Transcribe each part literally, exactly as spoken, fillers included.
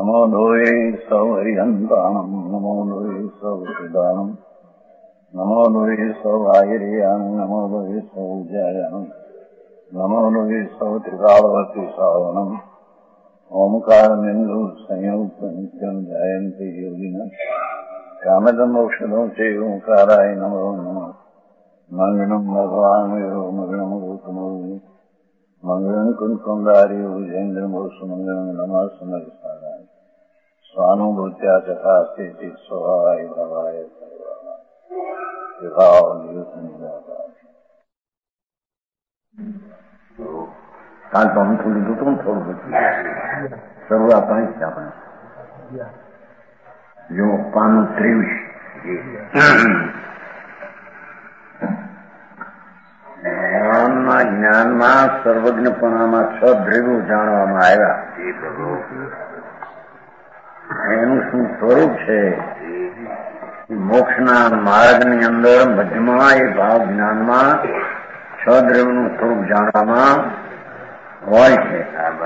નમો લોહે સૌ હરિહંતાણમ નમો લોહે સૌ સુદાનમ નમો લોહે સૌ આયર્યાન નમો લોહે સૌ જયાન નમો લોહે સૌ ત્રિકાળવતી સાવનમ ઓમકાર બિંદુ સંયુક્ત નિત્યમ જયંતિ યોગિન કામદમોક્ષદો છે ઓંકારાય નમો નમઃ મંગળમ ભગવાન વિરો મંગળમ ગૌતમો મંગળમ કુંકુંડાર્યો જૈન્દ્રમો સુમંગળમ નમઃ સમર્થાય સ્વાનુભૂત્યા તથા સ્થિતિ સ્વભાવાય ભવાય સર્વાય વિભાવ નિયુક્ત કાલ તો અમથું લીધું હતું થોડું બધું શરૂઆત અહીં જ આપણે જો પાનું ત્રેવીસ જ્ઞાનમાં જ્ઞાનમાં સર્વજ્ઞપણામાં છ દ્રવ્યો જાણવામાં આવ્યા. એનું શું સ્વરૂપ છે? મોક્ષના માર્ગની અંદર મધ્યમાં એ ભાવ જ્ઞાનમાં છ દ્રવ્યનું સ્વરૂપ જાણવામાં હોય છે.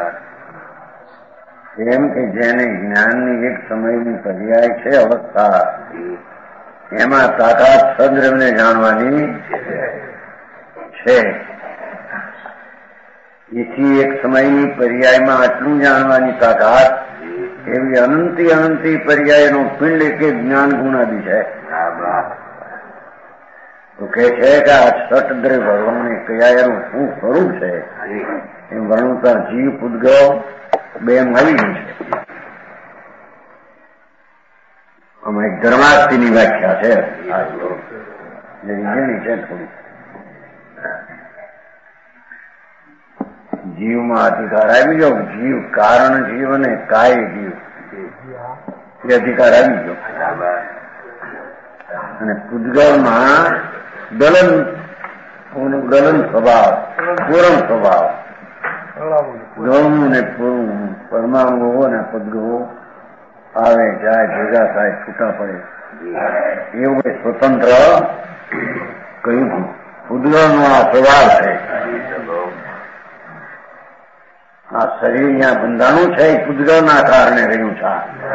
એમ કે જેને જ્ઞાનની એક સમયની પર્યાય છે અવસ્થા, એમાં તાકાત સદ્રવ્યને જાણવાની છે. એથી એક સમયની પર્યાયમાં આટલું જાણવાની તાકાત, એવી અનંતી અનંતી પર્યાયનો પિંડ કે જ્ઞાન ગુણાદી છે. તો કે છે કે આ છઠ દ્રવ્ય ભગવાનને કયા એનું શું સ્વરૂપ છે એમ વર્ણવતા જીવ પૂતગલ બે મળી ગયું છે. આમાં એક ધર્માર્થીની વ્યાખ્યા છે, જેની છે થોડી. જીવમાં અધિકાર આવી ગયો, જીવ કારણ જીવ અને કાય જીવ એ અધિકાર આવી ગયો. અને પૂતગલમાં ગલન ગલન સ્વભાવ, પૂરણ સ્વભાવ, ગૌણ ને પૂરું પરમાણુઓ ને પદગો આવે જાય, ભેગા થાય, છૂટા પડે, એવું સ્વતંત્ર કહ્યું. પૂતગલનો આ સ્વભાવ છે. આ શરીર અહીંયા બંધાણું છે એ પૂતગલના કારણે રહ્યું છે.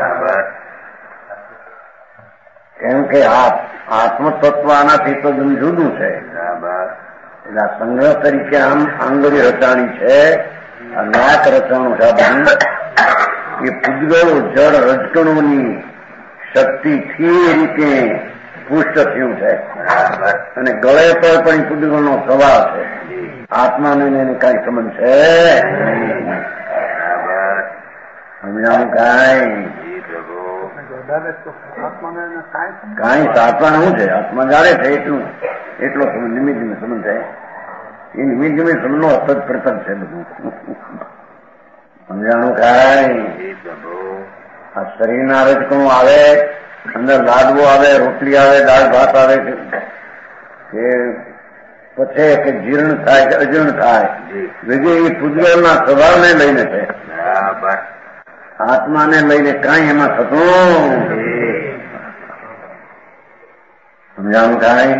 કેમ કે આ આત્મતત્વ આનાથી તો જુદું છે. એટલે આ સંગ્રહ તરીકે આમ આંગળી રચાણી છે, આ નાક રચાણું છે. એ પૂતગલો જળ રજકણોની શક્તિથી એ રીતે પુષ્ટ થયું છે. અને ગળે પર પણ પૂતગલનો સ્વભાવ છે. આત્માને એને કઈ સંબંધ છે સમજાવું? કાંઈ કાંઈ આત્મા શું છે? આત્મા જાણે છે એટલું એટલો નિમિત્ત નિમિત્ત સંબંધ છે. એ નિમિત્ત નિમિત્ત સંબંધનો અસત પ્રતક છે બધું. સમજાણું? કાંઈ આ શરીરના રજકણું આવે, અંદર લાડવો આવે, રોટલી આવે, દાળ ભાત આવે, કે પછી કે જીર્ણ થાય કે અજીર્ણ થાય, બીજું એ પૂતગલના સ્વભાવને લઈને છે. આત્માને લઈને કાંઈ એમાં થતું સમજાવું? કાંઈ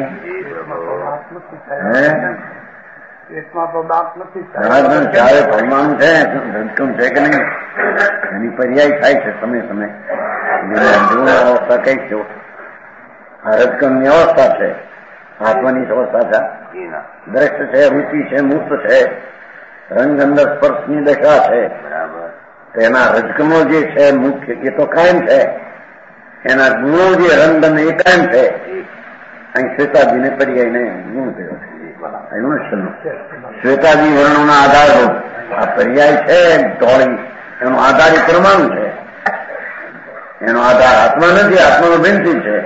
ચારે પરમાણુ છે, રજકમ છે કે નહીં, એની પર્યાય થાય છે સમય સમય. અવસ્થા કઈ છે? આ રજકમની અવસ્થા છે, આત્માની અવસ્થા છે. દ્રષ્ટ છે, રૂચિ છે, મૂર્ત છે, રંગ અંદર સ્પર્શની દશા છે. એના રજકમો જે છે મુખ્ય એ તો કાયમ છે. એના ગુણો જે રંગ એ કાયમ છે. અહીં શ્વેતાજીને પર્યાયને ગુણ કર્યો છે. શ્વેતાજી વર્ણોના આધાર આ પર્યાય છે ધોળી, એનો આધાર એ પરમાણુ છે. એનો આધાર આત્મા નથી, આત્માનો બિનથી છે.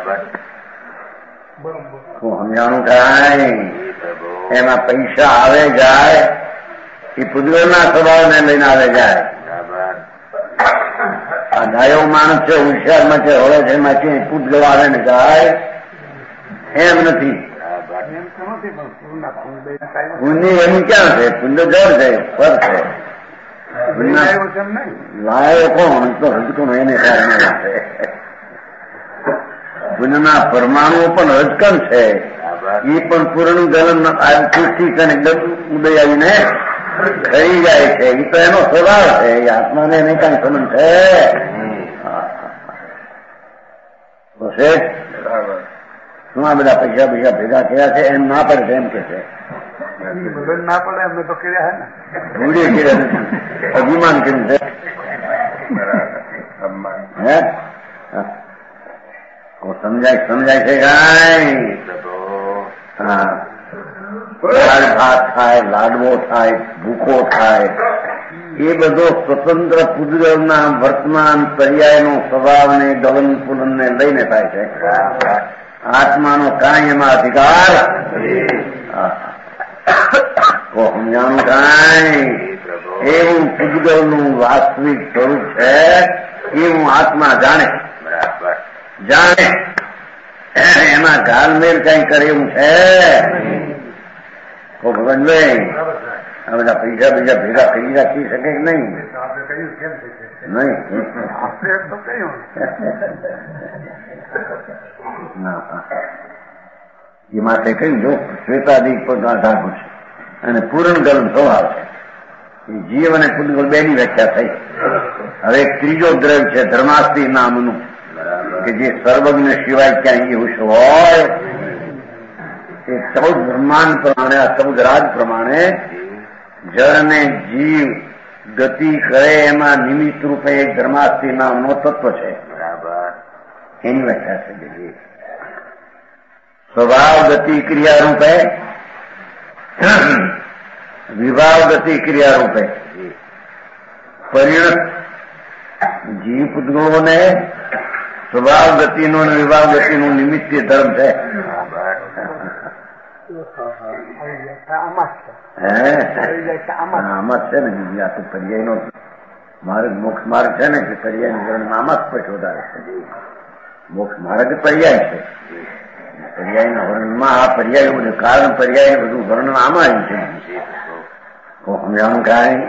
હું સમજાણું? કાંઈ એમાં પૈસા આવે જાય એ પૂતગલના સ્વભાવને લઈને આવે જાય. આ ગાયો માણસ છે, હોશિયારમાં છે, હળે છે, એમાં છે પૂતગલ આવે ને જાય એમ નથી. પુણ્ય એની ક્યાં છે? પુણ્ય જળ છે, ફર છે. લાયો કોણ? તો રજકણ એને કારણે છે. પુણ્યના પરમાણુઓ પણ રજકણ છે. એ પણ પૂર્ણ ગલન પૃથ્વી છે, ઉદય આવીને ખરી જાય છે. એ તો એનો સ્વભાવ છે. એ આત્માને એને કઈ સંબંધ છે? શું આ બધા પૈસા પૈસા ભેગા થયા છે એમ ના પડે એમ કે છે. ના પડે અમે તો કર્યા ને ભૂલી કર્યા નથી. અભિમાન કર્યું છે. હે સમજાય સમજાય છે કાંઈ? હા, દાળ ભાત થાય, લાડવો થાય, ભૂખો થાય, એ બધો સ્વતંત્ર પૂજના વર્તમાન પર્યાયનો સ્વભાવને ગલન પુલનને લઈને થાય છે. આત્માનો કાંઈ એમાં અધિકાર તો સમજાણું કાંઈ? એવું પૂજગલનું વાસ્તવિક સ્વરૂપ છે એવું આત્મા જાણે જાણે એમાં ગાલમેલ કઈ કરે એવું છે? ભગવાનભાઈ આ બધા પૈસા બીજા ભેગા કરી રાખી શકે કે નહીં? નહીં એ માટે કહ્યું જો શ્વેતાદિક પર આધારભૂત છે અને પૂર્ણ ગલન સ્વભાવ છે. એ જીવ અને પૂતગલ બેની વ્યાખ્યા થઈ. હવે એક ત્રીજો દ્રવ્ય છે ધર્માસ્તી નામનું કે જે સર્વજ્ઞ સિવાય ક્યાંય એવું હોય. એ ચૌદ બ્રહ્માંડ પ્રમાણે આ ચૌદ રાજ પ્રમાણે જળ ને જીવ ગતિ કરે એમાં નિમિત્ત રૂપે એક ધર્માસ્તી નામનો તત્વ છે. એની વ્યાખ્યા છે બીજી સ્વભાવ ગતિ ક્રિયા રૂપે વિભાવ ગતિ ક્રિયા રૂપે પરિણત જીવ પૂતગલોને સ્વભાવ ગતિનો અને વિભાવ ગતિનું નિમિત્ત ધર્મ છે. આમાં છે ને બીજી આ તો પર્યાયનો માર્ગ મોક્ષ માર્ગ છે ને કે પર્યાયનું વર્ણન આમાં જ પછી વધારે છે. મોક્ષ માર્ગ પર્યાય છે. પર્યાયના વર્ણનમાં આ પર્યાય બધું કારણ પર્યાય બધું વર્ણન આમાં જ છે. સમજાણું કાંઈ?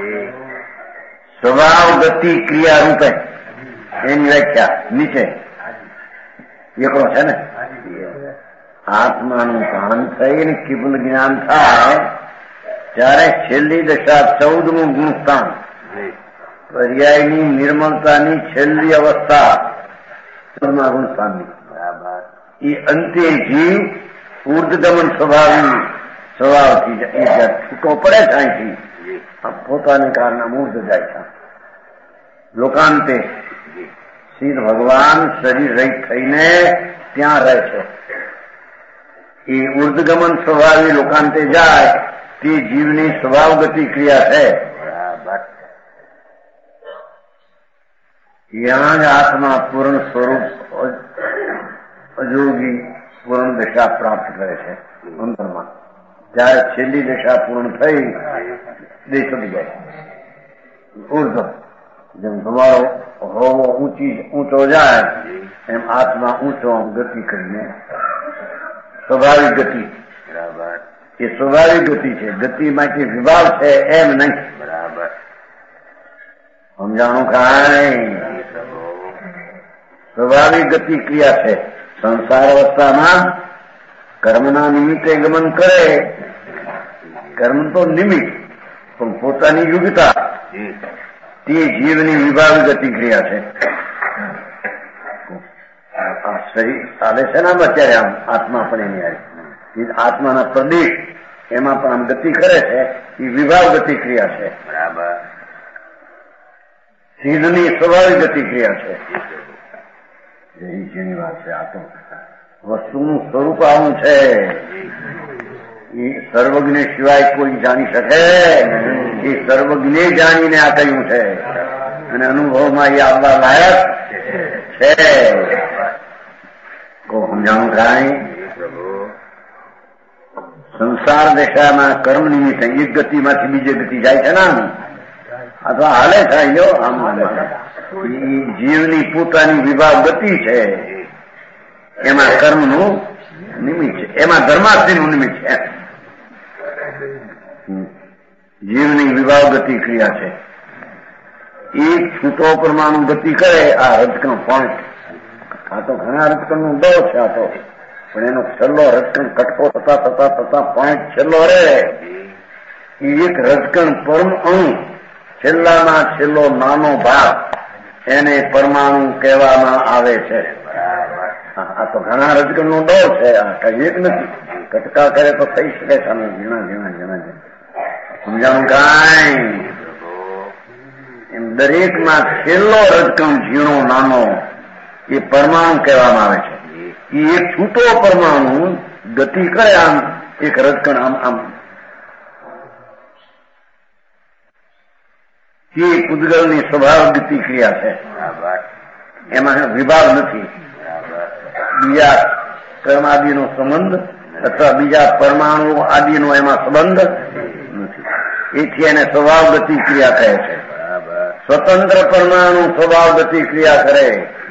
સ્વભાવ ગતિ ક્રિયા રૂપે એની વ્યાખ્યા નીચે એકડો છે ને આત્માનું ભાન થઈને કેવલ જ્ઞાન થાય ત્યારે છેલ્લી દશા ચૌદમું ગુણસ્થાન પર્યાયની નિર્મળતાની છેલ્લી અવસ્થા ચૌદમા ગુણસ્થાનની એ અંતે જીવ ઉર્ધગમન સ્વભાવી સ્વભાવથી એ છૂટો પડે છે અહીંથી પોતાને કારણે મૂર્ધ જાય છે. લોકાંતે સીધ ભગવાન શરીર રહિત થઈને ત્યાં રહે છે. એ ઉર્ધગમન સ્વભાવી લોકાંતે જાય તે જીવની સ્વભાવ ગતિ ક્રિયા છે. ત્યાં જ આત્મા પૂર્ણ સ્વરૂપ અજોગી પૂર્ણ દશા પ્રાપ્ત કરે છે. અંતરમાં જયારે છેલ્લી દશા પૂર્ણ થઈ દેશી જાય ઉર્ધ જેમ તમારો હોવો ઊંચી ઊંચો જાય એમ આત્મા ઊંચો ગતિ કરીને સ્વાભાવિક ગતિ એ સ્વાભાવિક ગતિ છે. ગતિમાંથી વિભાગ છે એમ નહીં. સમજાણું કાંઈ? સ્વાભાવિક ગતિ ક્રિયા છે. સંસાર અવસ્થામાં કર્મના નિમિત્તે ગમન કરે. કર્મ તો નિમિત્ત પણ પોતાની યોગ્યતા તે જીવની વિભાગ ગતિ ક્રિયા છે. આ શરીર ચાલે છે ને આમ અત્યારે આમ આત્મા પણ એની આવી આત્માના પ્રદેશ એમાં પણ આમ ગતિ કરે છે. એ વિભાગ ગતિ ક્રિયા છે. સિદ્ધની સ્વાભાવિક ગતિ ક્રિયા છે. જેની વાત છે આ તો વસ્તુનું સ્વરૂપ આવું છે. એ સર્વજ્ઞ સિવાય કોઈ જાણી શકે? એ સર્વજ્ઞ જાણીને આ કહ્યું છે અને અનુભવમાં એ આવવા લાયક છે. સમજાણું કાંઈ? સંસાર દશાના કર્મ નિમિત્તે એક ગતિમાંથી બીજી ગતિ જાય છે ને અથવા હાલે થાય જો આમ હાલે છે. જીવની પોતાની વિભાગ ગતિ છે એમાં કર્મનું નિમિત્ત છે. એમાં ધર્માસ્તિનું નિમિત્ત છે. જીવની વિભાગ ગતિ ક્રિયા છે. એક છૂટો પરમાણુ ગતિ કરે આ રજકણ પોઈન્ટ. આ તો ઘણા રજકણ નું દો છે આ તો પણ એનો છેલ્લો રજકણ કટકો થતા થતા થતા પોઈન્ટ છેલ્લો રહે એક રજકણ પરમ અણુ છેલ્લામાં છેલ્લો નાનો ભાગ એને પરમાણુ કહેવામાં આવે છે. આ તો ઘણા રજકણનો દોર છે, આ કઈ એક નથી. કટકા કરે તો થઈ શકે તમે ઝીણા ઝીણા ઝીણા સમજાણું કાંઈ? એમ દરેકમાં છેલ્લો રજકણ ઝીણો નાનો એ પરમાણુ કહેવામાં આવે છે. એ એક છૂટો પરમાણુ ગતિ કરે આમ એક રજકણ આમ આમ તે પૂતગલની સ્વભાવ ગતિ ક્રિયા છે. એમાં વિભાગ નથી. બીજા કર્મ આદિનો સંબંધ અથવા બીજા પરમાણુ આદિનો એમાં સંબંધ નથી. એથી એને સ્વભાવ ગતિ ક્રિયા કહે છે. સ્વતંત્ર પરમાણુ સ્વભાવ ગતિ ક્રિયા કરે.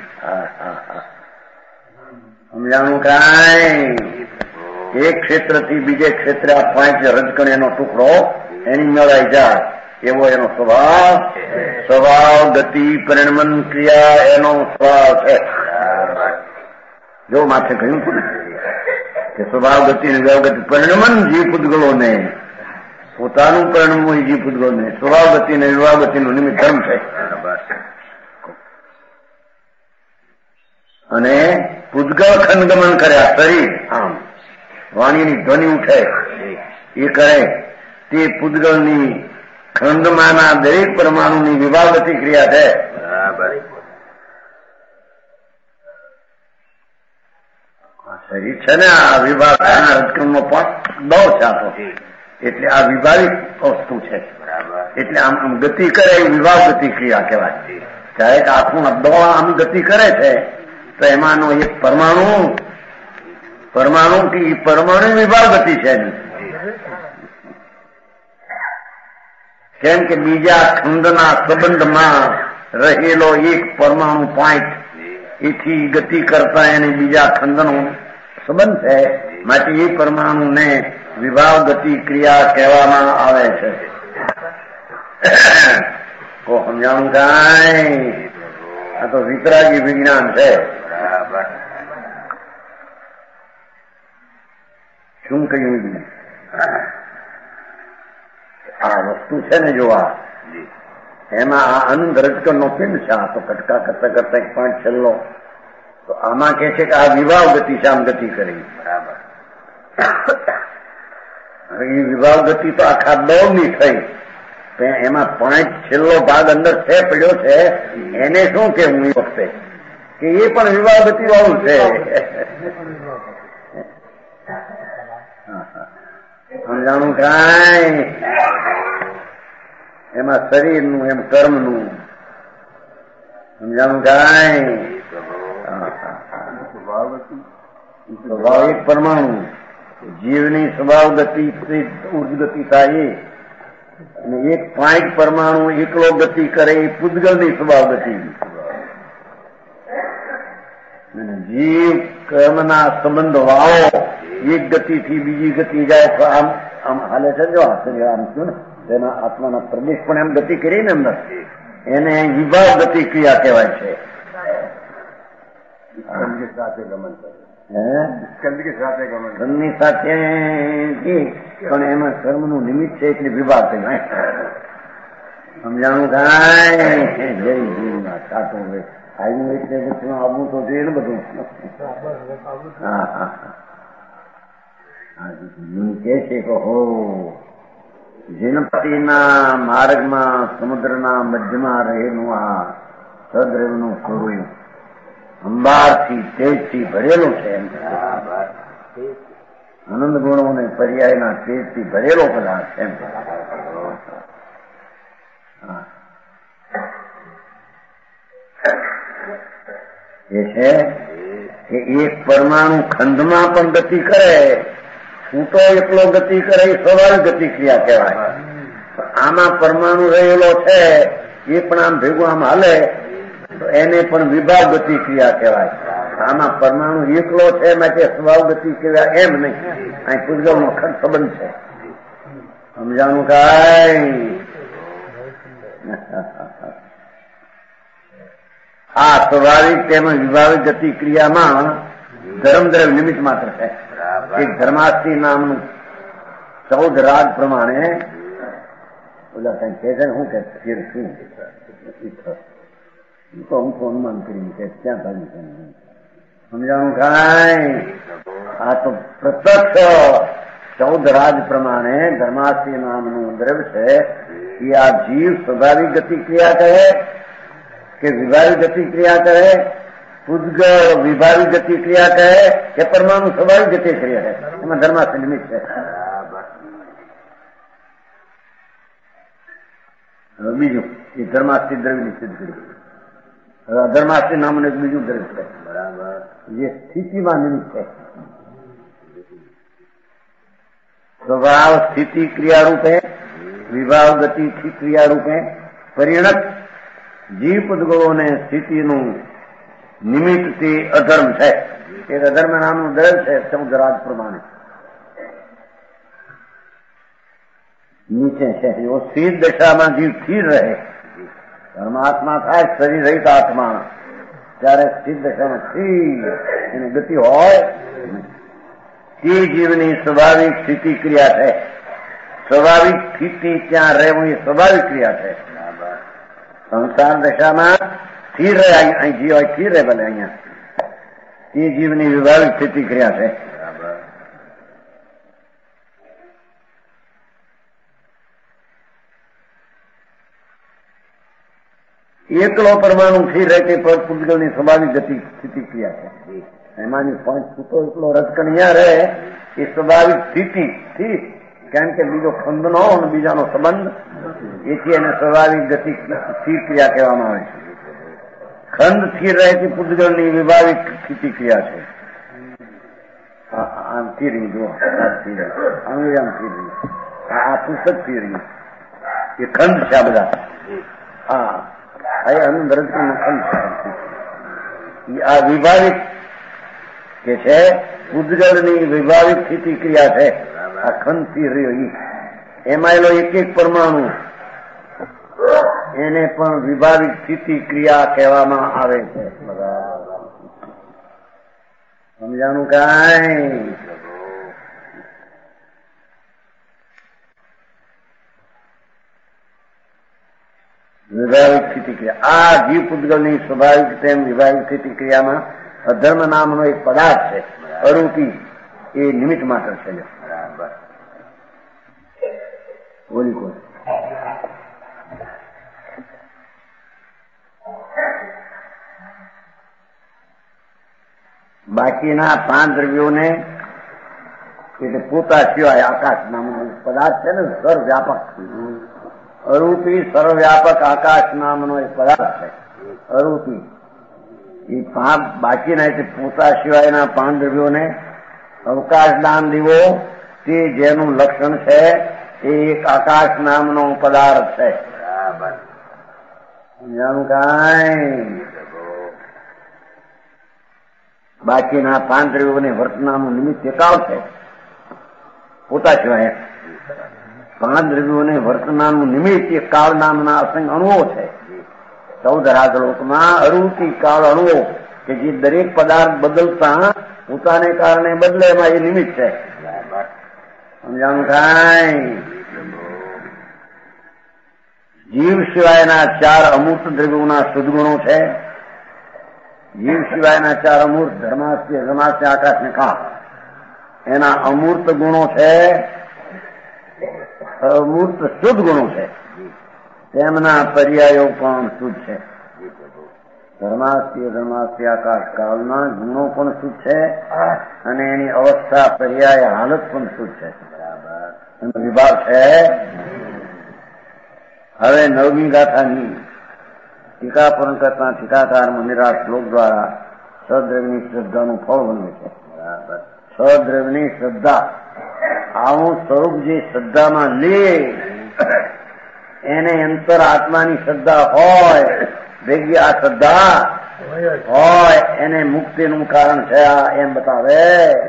સમજાણું કાંઈ? એક ક્ષેત્રથી બીજે ક્ષેત્રે આ પાંચ રજકણ એનો ટુકડો એની મેળાઈ જાય એવો એનો સ્વભાવ. સ્વભાવ ગતિ પરિણમન ક્રિયા એનો સ્વભાવ છે. જો માથે કહ્યું હતું ને કે સ્વભાવ ગતિ અને વ્યવગતિ પરિણમન જીવ પૂતગલોને પોતાનું પરિણમ હોય જીવ પૂતગલોને સ્વભાવ ગતિ અને વિવાહ ગતિનું નિમિત્ત ધર્મ છે. અને પૂતગલ ખંડગમન કર્યા શરીર આમ વાણીની ધ્વનિ ઉઠે એ કરે તે પૂતગલની ખંડમાંના દરેક પરમાણુની વિભાગતી ક્રિયા છે. શરીર છે ને આ વિભાગ રજકણનો પણ દો છે આપો એટલે આ વિભાવિક વસ્તુ છે. એટલે આમ આમ ગતિ કરે એ વિભાગ ગતિ ક્રિયા કહેવાય. ત્યારે આખું દો આમ ગતિ કરે છે તો એમાંનો એક પરમાણુ પરમાણુ કે પરમાણુ વિભાગ ગતિ છે. કેમ કે બીજા ખંડના સંબંધમાં રહેલો એક પરમાણુ પોઈન્ટ એથી ગતિ કરતા એને બીજા ખંડનો સંબંધ છે. માટે એ પરમાણુને વિભાવ ગતિ ક્રિયા કહેવામાં આવે છે. કો સમજાણું કાંઈ? આ તો વિતરાગી વિજ્ઞાન છે. શું કહ્યું? આ વસ્તુ છે ને જોવા એમાં આ અનંત રજકણનો પિંડ છે. આ તો કટકા કરતા કરતા એક પાંચ છેલ્લો તો આમાં કે છે કે આ વિભાવ ગતિ છે આમ ગતિ કરી. એ વિભાવ ગતિ તો આખા દોડની થઈ. એમાં પાંચ છેલ્લો ભાગ અંદર છે પડ્યો છે એને શું કેવું એ વખતે કે એ પણ વિભાવ ગતિ વાળું છે. સમજાણું કાંઈ? એમાં શરીરનું એમ કર્મનું સમજાણું કાંઈ? સ્વભાવ એક પરમાણુ જીવની સ્વભાવ ગતિ ઉર્જગતિ થાય અને એક પાંચ પરમાણુ એકલો ગતિ કરે એ પૂતગલની સ્વભાવ ગતિ. જીવ કર્મના સંબંધ વાળો એક ગતિથી બીજી ગતિ જાય તો આમ આમ હાલે છે. જો આમ થયું ને તેના આત્માના પ્રદેશ પણ એમ ગતિ કરી ને અંદર એને વિભાવ ગતિ ક્રિયા કહેવાય છે. સાથે ગમન કરે સ્કંદની સાથે ગમન કર્મની સાથે પણ એમાં કર્મનું નિમિત્ત છે એટલે વિભાગ કહેવાય. સમજાણું કાંઈ? જય જીવના સાતો આવ્યું એટલે બધું આવવું તો જોઈએ ને બધું. હા હા કે છે કે હો જીનપતિના માર્ગમાં સમુદ્રના મધ્યમાં રહેલું આ સદ્રવનું સ્વરૂપ અંબારથી તેજથી ભરેલું છે. એમ આનંદ ગુણો અને પર્યાયના તેજથી ભરેલો પદાર્થ એમ એ છે કે એક પરમાણુ ખંડમાં પણ ગતિ કરે છૂટો એકલો ગતિ કરે એ સ્વાભાવિક ગતિ ક્રિયા કહેવાય. આમાં પરમાણુ રહેલો છે એ પણ આમ ભેગું આમ હાલે તો એને પણ વિભાગ ગતિ ક્રિયા કહેવાય. આમાં પરમાણુ એકલો છે માટે સ્વભાવ ગતિ ક્રિયા એમ નહીં. અહીં પૂતગલનો ખંડ સંબંધ છે. સમજાણું કાંઈ? આ સ્વાભાવિક તેમજ વિભાવિક ગતિ ક્રિયામાં ધર્મદ્રવ્ય નિમિત્ત માત્ર છે. એક ધર્માસ્તી નામનું ચૌદ રાગ પ્રમાણે ઓલા કઈ કહે છે ને હું કે ફેર શું તો હું તો અનુમાન કરીને કે ક્યાં થયું છે સમજાણું કાંઈ આ તો પ્રત્યક્ષ ચૌદ રાજ પ્રમાણે ધર્માસ્તી નામનું દ્રવ્ય છે એ આ જીવ સ્વાભાવિક ગતિ ક્રિયા કરે કે વિભાવિક ગતિ ક્રિયા કરે, પૂદગળ વિભાવિક ગતિ ક્રિયા કરે કે પરમાણુ સ્વાભાવિક ગતિ ક્રિયા કરે, એમાં ધર્માસ્તી નિમિત્ત છે. હવે બીજું એ ધર્માસ્તી દ્રવ્યની સિદ્ધ કરી. હવે અધર્માસ્તી નામનું એક બીજું દ્રવ્ય છે બરાબર, જે સ્થિતિમાં નિમિત્ત છે. સ્વભાવ સ્થિતિ ક્રિયા રૂપે વિભાવ ગતિ ક્રિયા રૂપે પરિણત જીવ પૂદગળોને સ્થિતિનું નિમિત્ત તે અધર્મ છે. એક અધર્મ નામનું દ્રવ્ય છે ચૌદ રાજ પ્રમાણે નીચે છે. એવો સ્થિર દશામાં જીવ સ્થિર રહે, પરમાત્મા થાય શરીર રહિત આત્મા, ત્યારે સ્થિર દશામાં સ્થિર એની ગતિ હોય તે જીવની સ્વાભાવિક સ્થિતિ ક્રિયા છે. સ્વાભાવિક સ્થિતિ ત્યાં રહેવું એ સ્વાભાવિક ક્રિયા છે. સંસાર દશામાં સ્થિર રહે, અહીં જીવ સ્થિર રહે ભલે અહીંયા, તે જીવની વિભાવિક સ્થિતિ ક્રિયા છે. એકલો પરમાણુ સ્થિર રહે તે પૂદગળની સ્વાભાવિક ગતિ સ્થિતિ ક્રિયા છે. એમાંની પાંચ છૂટો એકલો રજકણિયા રહે એ સ્વાભાવિક સ્થિતિ સ્થિર, કારણ કે બીજો ખંડનો અને બીજાનો સંબંધ, એથી એને સ્વાભાવિક ગતિ સ્થિર ક્રિયા કહેવામાં આવે છે. ખંડ સ્થિર રહે તે પૂદગળની વિભાવિક સ્થિતિ ક્રિયા છે. આમ સ્થિર રહી જો આમ સ્થિર રહી, આ પુસ્તક સ્થિર રહી, એ ખંડ છે આ બધા. હા અનંત રજકણનો ખંડ છે. આ વિભાવિક કે છે પૂદગળની વિભાવિક સ્થિતિ ક્રિયા છે. આ ખંડ સ્થિર રહ્યો એમાં એલો એક એક પરમાણુ એને પણ વિભાવિક સ્થિતિ ક્રિયા કહેવામાં આવે છે. સમજાણું કાંઈ? વિભાવિક સ્થિતિ ક્રિયા આ જીવ પૂદગળની સ્વાભાવિક તેમ વિભાવિક સ્થિતિ ક્રિયામાં અધર્મ નામનો એક પદાર્થ છે અરૂપી, એ નિમિત્ત માત્ર છે. બરાબર બોલી કોઈ બાકીના પાંચ દ્રવ્યોને એટલે પોતા સિવાય આકાશ નામનો પદાર્થ છે ને સર્વવ્યાપક, અરૂપી સર્વવ્યાપક આકાશ નામનો એક પદાર્થ છે અરૂપી. એ પાંચ બાકીના એટલે પોતા સિવાયના પાંચ દ્રવ્યોને અવકાશ દાન દીવો તે જેનું લક્ષણ છે એ એક આકાશ નામનો પદાર્થ છે. બરાબર સમજાણું કાંઈ? બાકીના પાંચ દ્રવ્યોને વર્તનાનું નિમિત્ત એકાવ છે પોતા સિવાય. પાંચ દ્રવ્યોને વર્તનાનું નિમિત્ત એ કાળ નામના અસંગ અણુઓ છે. ચૌદ રાજલોકમાં અરૂપી કાળ અણુઓ કે જે દરેક પદાર્થ બદલતા પોતાને કારણે બદલે એમાં એ નિમિત્ત છે. સમજાણું કાંઈ? જીવ સિવાયના ચાર અમૂર્ત દ્રવ્યોના શુદ્ધ ગુણો છે. જીવ સિવાયના ચાર અમૂર્ત ધર્માસ્ય ધર્માસ્ય આકાશ ને કા એના અમૂર્ત ગુણો છે, અમૂર્ત શુદ્ધ ગુણો છે. તેમના પર્યાયો પણ શુદ્ધ છે. ધર્માસ્ય ધર્માસ્ય આકાશ કાળના ગુણો પણ શુદ્ધ છે અને એની અવસ્થા પર્યાય હાલત પણ શુદ્ધ છે. એનો વિભાગ છે. હવે નવમી ગાથાની ટીકા પણ કરતા ટીકાકાર મંદિરા શ્લોક દ્વારા સદ્રવ્યની શ્રદ્ધાનું ફળ બન્યું છે. સદ્રવ્યની શ્રદ્ધા આવું સ્વરૂપ જે શ્રદ્ધામાં લે એને અંતર આત્માની શ્રદ્ધા હોય ભેગી આ શ્રદ્ધા હોય એને મુક્તિનું કારણ છે એમ બતાવે.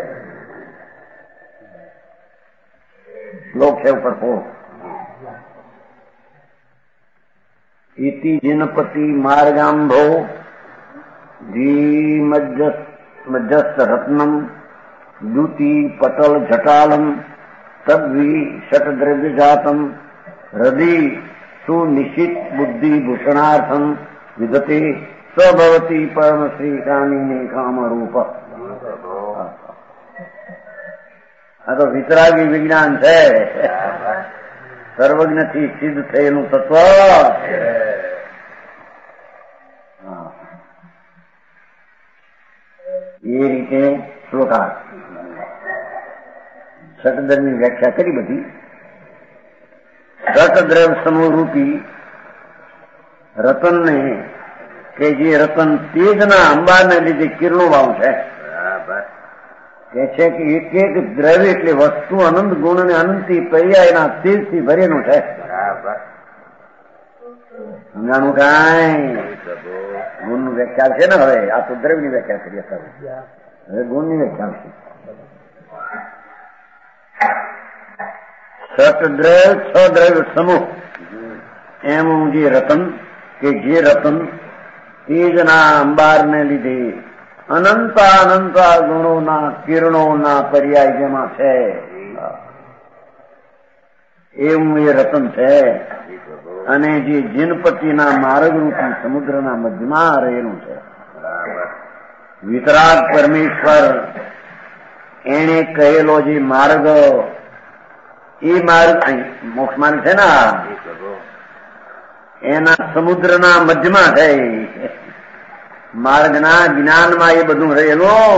શ્લોક છે ઉપર પો ઇતિ જિનપતિ માર્ગાંભો ધીમજ્જસ્ત રત્નમ દ્યુતિ પટલ જટાલમ તદ્વી ષટદ્રવ્ય જાતમ હૃદય સુનિશ્ચિત બુદ્ધિ ભૂષણાર્થમ વિદતે સ્વભવતી પરમ શ્રી કામિની કામરૂપ. આ તો વિતરાગી વિજ્ઞાન છે, સર્વજ્ઞથી સિદ્ધ થયેલું તત્વ. એ રીતે શ્લોકાર્થ સટદ્રવની વ્યાખ્યા કરી બધી. સટદ્રવ સમૂહરૂપી રતનને કે જે રતન તેજના અંબારને લીધે કિરણોભાવ છે, કે છે કે એક એક દ્રવ્ય એટલે વસ્તુ અનંત ગુણ અને અનંતી પર્યાયના તેજથી ભરેલું છે. સમજાણું કાંઈ? ગુણનું વ્યાખ્યા છે ને. હવે આ તો દ્રવ્યની વ્યાખ્યા કરીએ, હવે ગુણની વ્યાખ્યા છે. સટદ્રવ છ દ્રવ્ય સમૂહ એમ જે રતન કે જે રતન તેજના અંબારને લીધે અનંતા અનંતા ગુણોના કિરણોના પર્યાય જેમાં છે એવું એ રતન છે. અને જે જીનપતિના માર્ગરૂપી સમુદ્રના મધ્યમાં રહેલું છે. વિતરાગ પરમેશ્વર એને કહેલો જે માર્ગ, એ માર્ગ મોક્ષ માર્ગ છે ને, એના સમુદ્રના મધ્યમાં છે. માર્ગના જ્ઞાનમાં એ બધું રહેલું.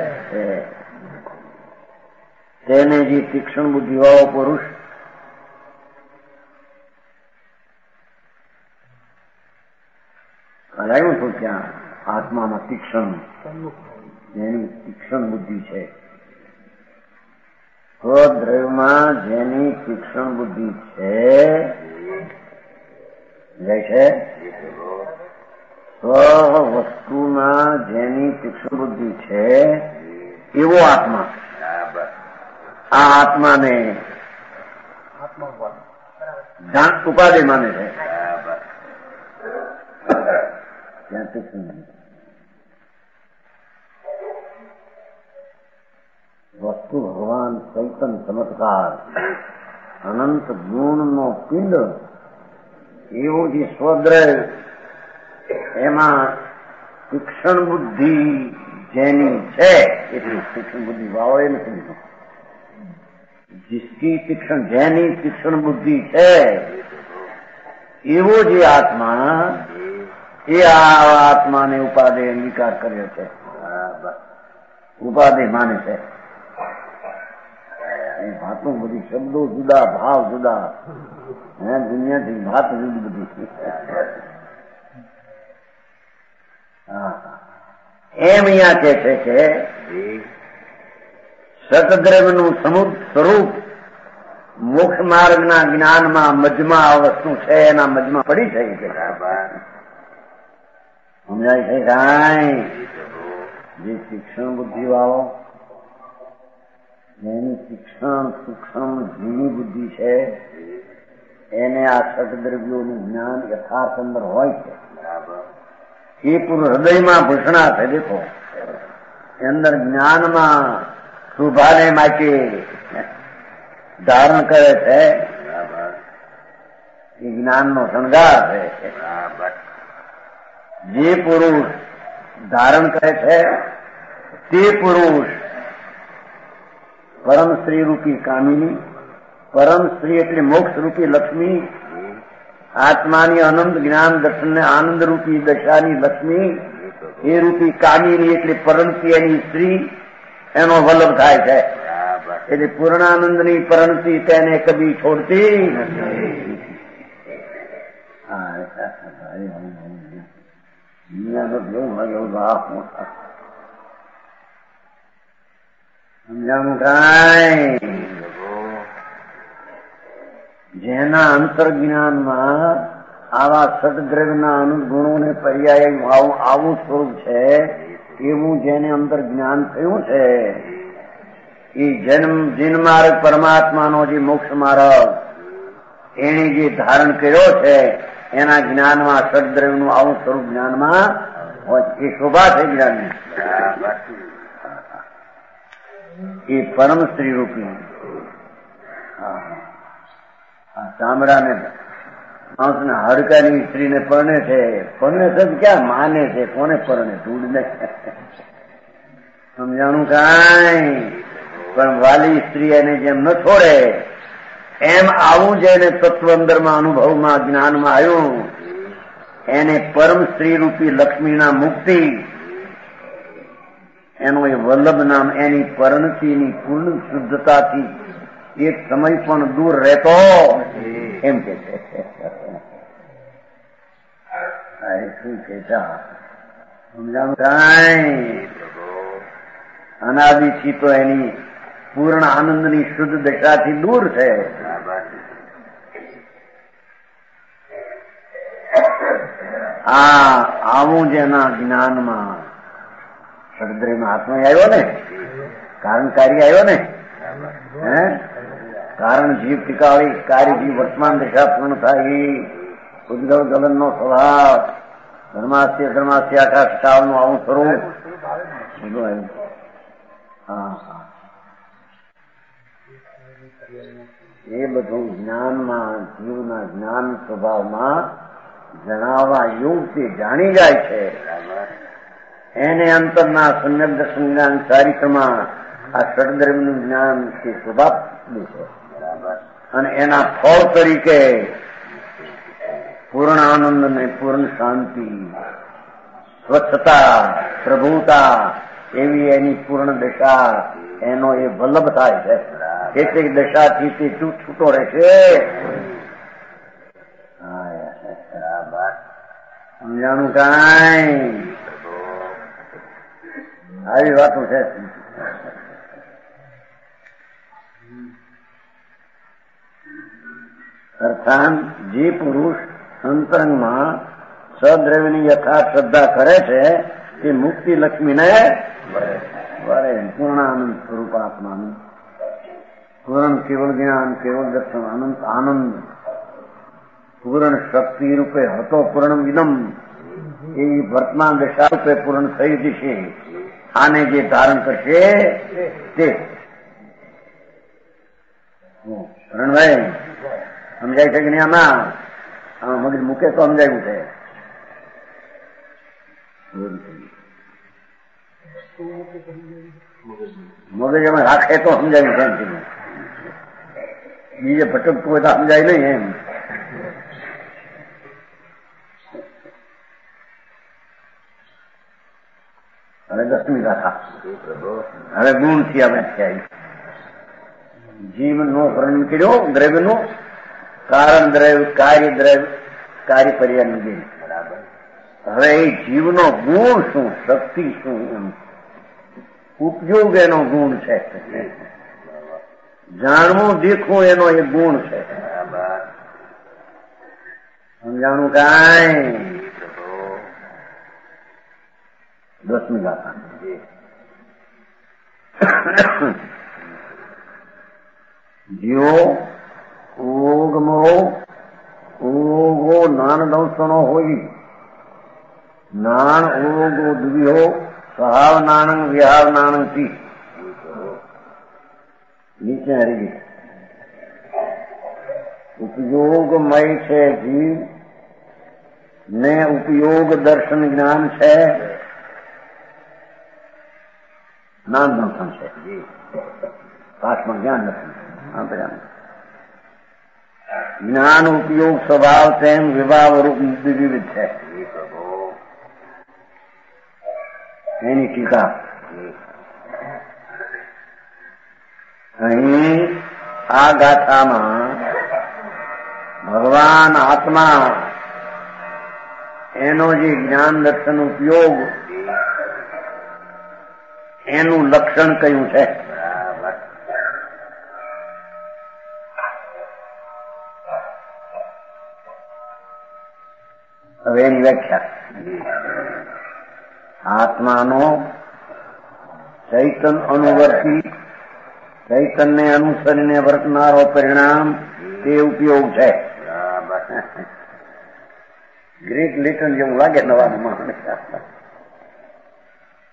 તેને જે તીક્ષ્ણ બુદ્ધિવાળો પુરુષ કરાયું હતું ત્યાં આત્મામાં તીક્ષ્ણ, જેની તીક્ષ્ણ બુદ્ધિ છે, સ્વદ્રવ્યમાં જેની તીક્ષ્ણ બુદ્ધિ છે, જાય છે સ્વ વસ્તુના જેની તીક્ષ્ણ બુદ્ધિ છે એવો આત્મા. આ આત્માને ઉપાધિ માને છે. ત્યાં તીક્ષ્ણ વસ્તુ ભગવાન ચૈતન ચમત્કાર અનંત ગુણનો પિંડ એવું જે સ્વદ્રવ્ય એમાં તીક્ષ્ણ બુદ્ધિ જેની છે, એટલી તીક્ષ્ણ બુદ્ધિ વાવો એ નથી. जिसकी તીક્ષ્ણ જેની તીક્ષ્ણ બુદ્ધિ છે એવો જે આત્મા, એ આ આત્માને ઉપાધિ અંગીકાર કર્યો છે, ઉપાધિ માને છે. વાતો બધી શબ્દો જુદા, ભાવ જુદા, હે દુનિયાથી વાત જુદી બધી. એમ અહીંયા કે છે કે સતદ્રવ્યનું સમુદ સ્વરૂપ મોક્ષ માર્ગના જ્ઞાનમાં મજમાં આ વસ્તુ છે, એના મજમાં પડી છે. સમજાય છે કાંઈ? જે તીક્ષ્ણ બુદ્ધિ વાળો, જેની તીક્ષ્ણ સૂક્ષ્મ ઝીણી બુદ્ધિ છે, એને આ સતદ્રવ્યોનું જ્ઞાન યથાર્થ અંદર હોય છે. એ પૂરું હૃદયમાં ભૂષણા છે. દેખો અંદર જ્ઞાનમાં શુભાને માટે ધારણ કરે છે, એ જ્ઞાનનો શણગાર છે. જે પુરુષ ધારણ કરે છે તે પુરુષ પરમ સ્ત્રી રૂપી કામિની, પરમ સ્ત્રી એટલે મોક્ષ રૂપી લક્ષ્મી, આત્માની અનંત જ્ઞાન દર્શનને આનંદ રૂપી દશાની લક્ષ્મી, એ રૂપી કામિની એટલે પરણતી એની સ્ત્રી, એનો વલ્લભ થાય છે. એટલે પૂર્ણાનંદની પરણતી તેને કદી છોડતી નથી. સમજાણું કાંઈ? જેના અંતર જ્ઞાનમાં આવા સદદ્રવ્યના અનુત ગુણોને પર્યાય આવું સ્વરૂપ છે, એવું જેને અંતર જ્ઞાન થયું છે, એ જન્મ જીન માર્ગ પરમાત્માનો જે મોક્ષ માર્ગ એને જે ધારણ કર્યો છે, એના જ્ઞાનમાં સદદ્રવ્યનું આવું સ્વરૂપ જ્ઞાનમાં એ શોભા છે જ્ઞાનની. એ પરમ સ્ત્રી રૂપી ચામડાને માણસને હાડકાની સ્ત્રીને પરણે છે. પરણે છે ક્યાં? માને છે. કોને પરણે? ધૂળને. સમજાણું કાંઈ? પણ વાલી સ્ત્રી એને જેમ ન છોડે એમ આવું જ એને તત્વ અંદરમાં અનુભવમાં જ્ઞાનમાં આવ્યું. એને પરમ સ્ત્રી રૂપી લક્ષ્મીના મુક્તિ એનું એ વલ્લભ નામ એની પરણતીની પૂર્ણ શુદ્ધતાથી એક સમય પણ દૂર રહેતો એમ કે છે. શું છે? સમજાણું કાંઈ? અનાદિથી તો એની પૂર્ણ આનંદની શુદ્ધ દશાથી દૂર છે. આ આવું જ એના જ્ઞાનમાં સદગ્રહમાં આત્મા આવ્યો ને, કારણકારી આવ્યો ને. હે કારણ જીવ ટીકાવી કાર્ય જીવ વર્તમાન દશા પૂર્ણ થાય. ઉદ્ગવ ગલનનો સ્વભાવ ધર્માસ્ય ધર્માસ્ય આકાશ કાળનું આવું સ્વરૂપ બધું આવ્યું. હા હા એ બધું જ્ઞાનમાં જીવના જ્ઞાન સ્વભાવમાં જણાવવા યોગથી જાણી જાય છે. એને અંતરના સંયબ્દ સંજ્ઞાન ચારિત્રમાં આ ષડદ્રવ્યનું જ્ઞાન તે સ્વભાવ છે. અને એના ફળ તરીકે પૂર્ણ આનંદ ને પૂર્ણ શાંતિ, સ્વચ્છતા, પ્રભુતા એવી એની પૂર્ણ દશા એનો એ વલ્લભ થાય છે. કેટલીક દશાથી તે છૂટો રહેશે. સમજાણું કાંઈ? આવી વાતો છે. અર્થાત જે પુરુષ અંતરંગમાં સદ્રવ્યની યથાર્થ શ્રદ્ધા કરે છે તે મુક્તિ લક્ષ્મીને વરે. પૂર્ણાનંદ સ્વરૂપ આત્માનું પૂર્ણ કેવળ જ્ઞાન, કેવળ દર્શન, અનંત આનંદ, પૂર્ણ શક્તિ રૂપે હતો પૂર્ણ વિલમ એવી વર્તમાન દશા રૂપે પૂર્ણ થઈ જશે. આને જે ધારણ કરશે તે રણભાઈ સમજાય છે કે નહીં? આમાં આમાં મગજ મૂકે તો સમજાયું છે. મગજ અમે રાખે તો સમજાયું છે. એમ બીજે ભટકતું હોય તો સમજાય નહીં. એમ હવે દસમી ગાથા. હવે ગુણ થી અમે થયા. જીવનો વર્ણન કર્યો દ્રવ્યનું, કારણ દ્રવ્ય, કાર્ય દ્રવ્ય, કાર્ય પર્યાયનું જીવ. હવે એ જીવનો ગુણ શું, શક્તિ શું, એમ ઉપયોગ એનો ગુણ છે. જાણવું દેખવું એનો એ ગુણ છે. સમજાણું કાંઈ? દસમી ગાથા. જીવો ઓગમો ઓગો નાન દંશનો હોય નાણ ઓગો દ્વિહો સહાવ નાણંગ વિહાવ નાણંગ થી નીચે હરી ગઈ. ઉપયોગમય છે જીવ ને ઉપયોગ દર્શન જ્ઞાન છે. નામ દર્શન છે. પાઠમાં જ્ઞાન દર્શન જ્ઞાન ઉપયોગ સ્વભાવ તેમ વિભાવ રૂપ વિવિધ છે. એની ટીકા અહીં આ ગાથામાં ભગવાન આત્મા એનો જે જ્ઞાન દર્શન ઉપયોગ એનું લક્ષણ કયું છે. હવે એની વ્યાખ્યા આત્માનો ચૈતન અનુવર્તી ચૈતનને અનુસરીને વર્તનારો પરિણામ તે ઉપયોગ છે. ગ્રીક લિટન જેવું લાગે નવામાં.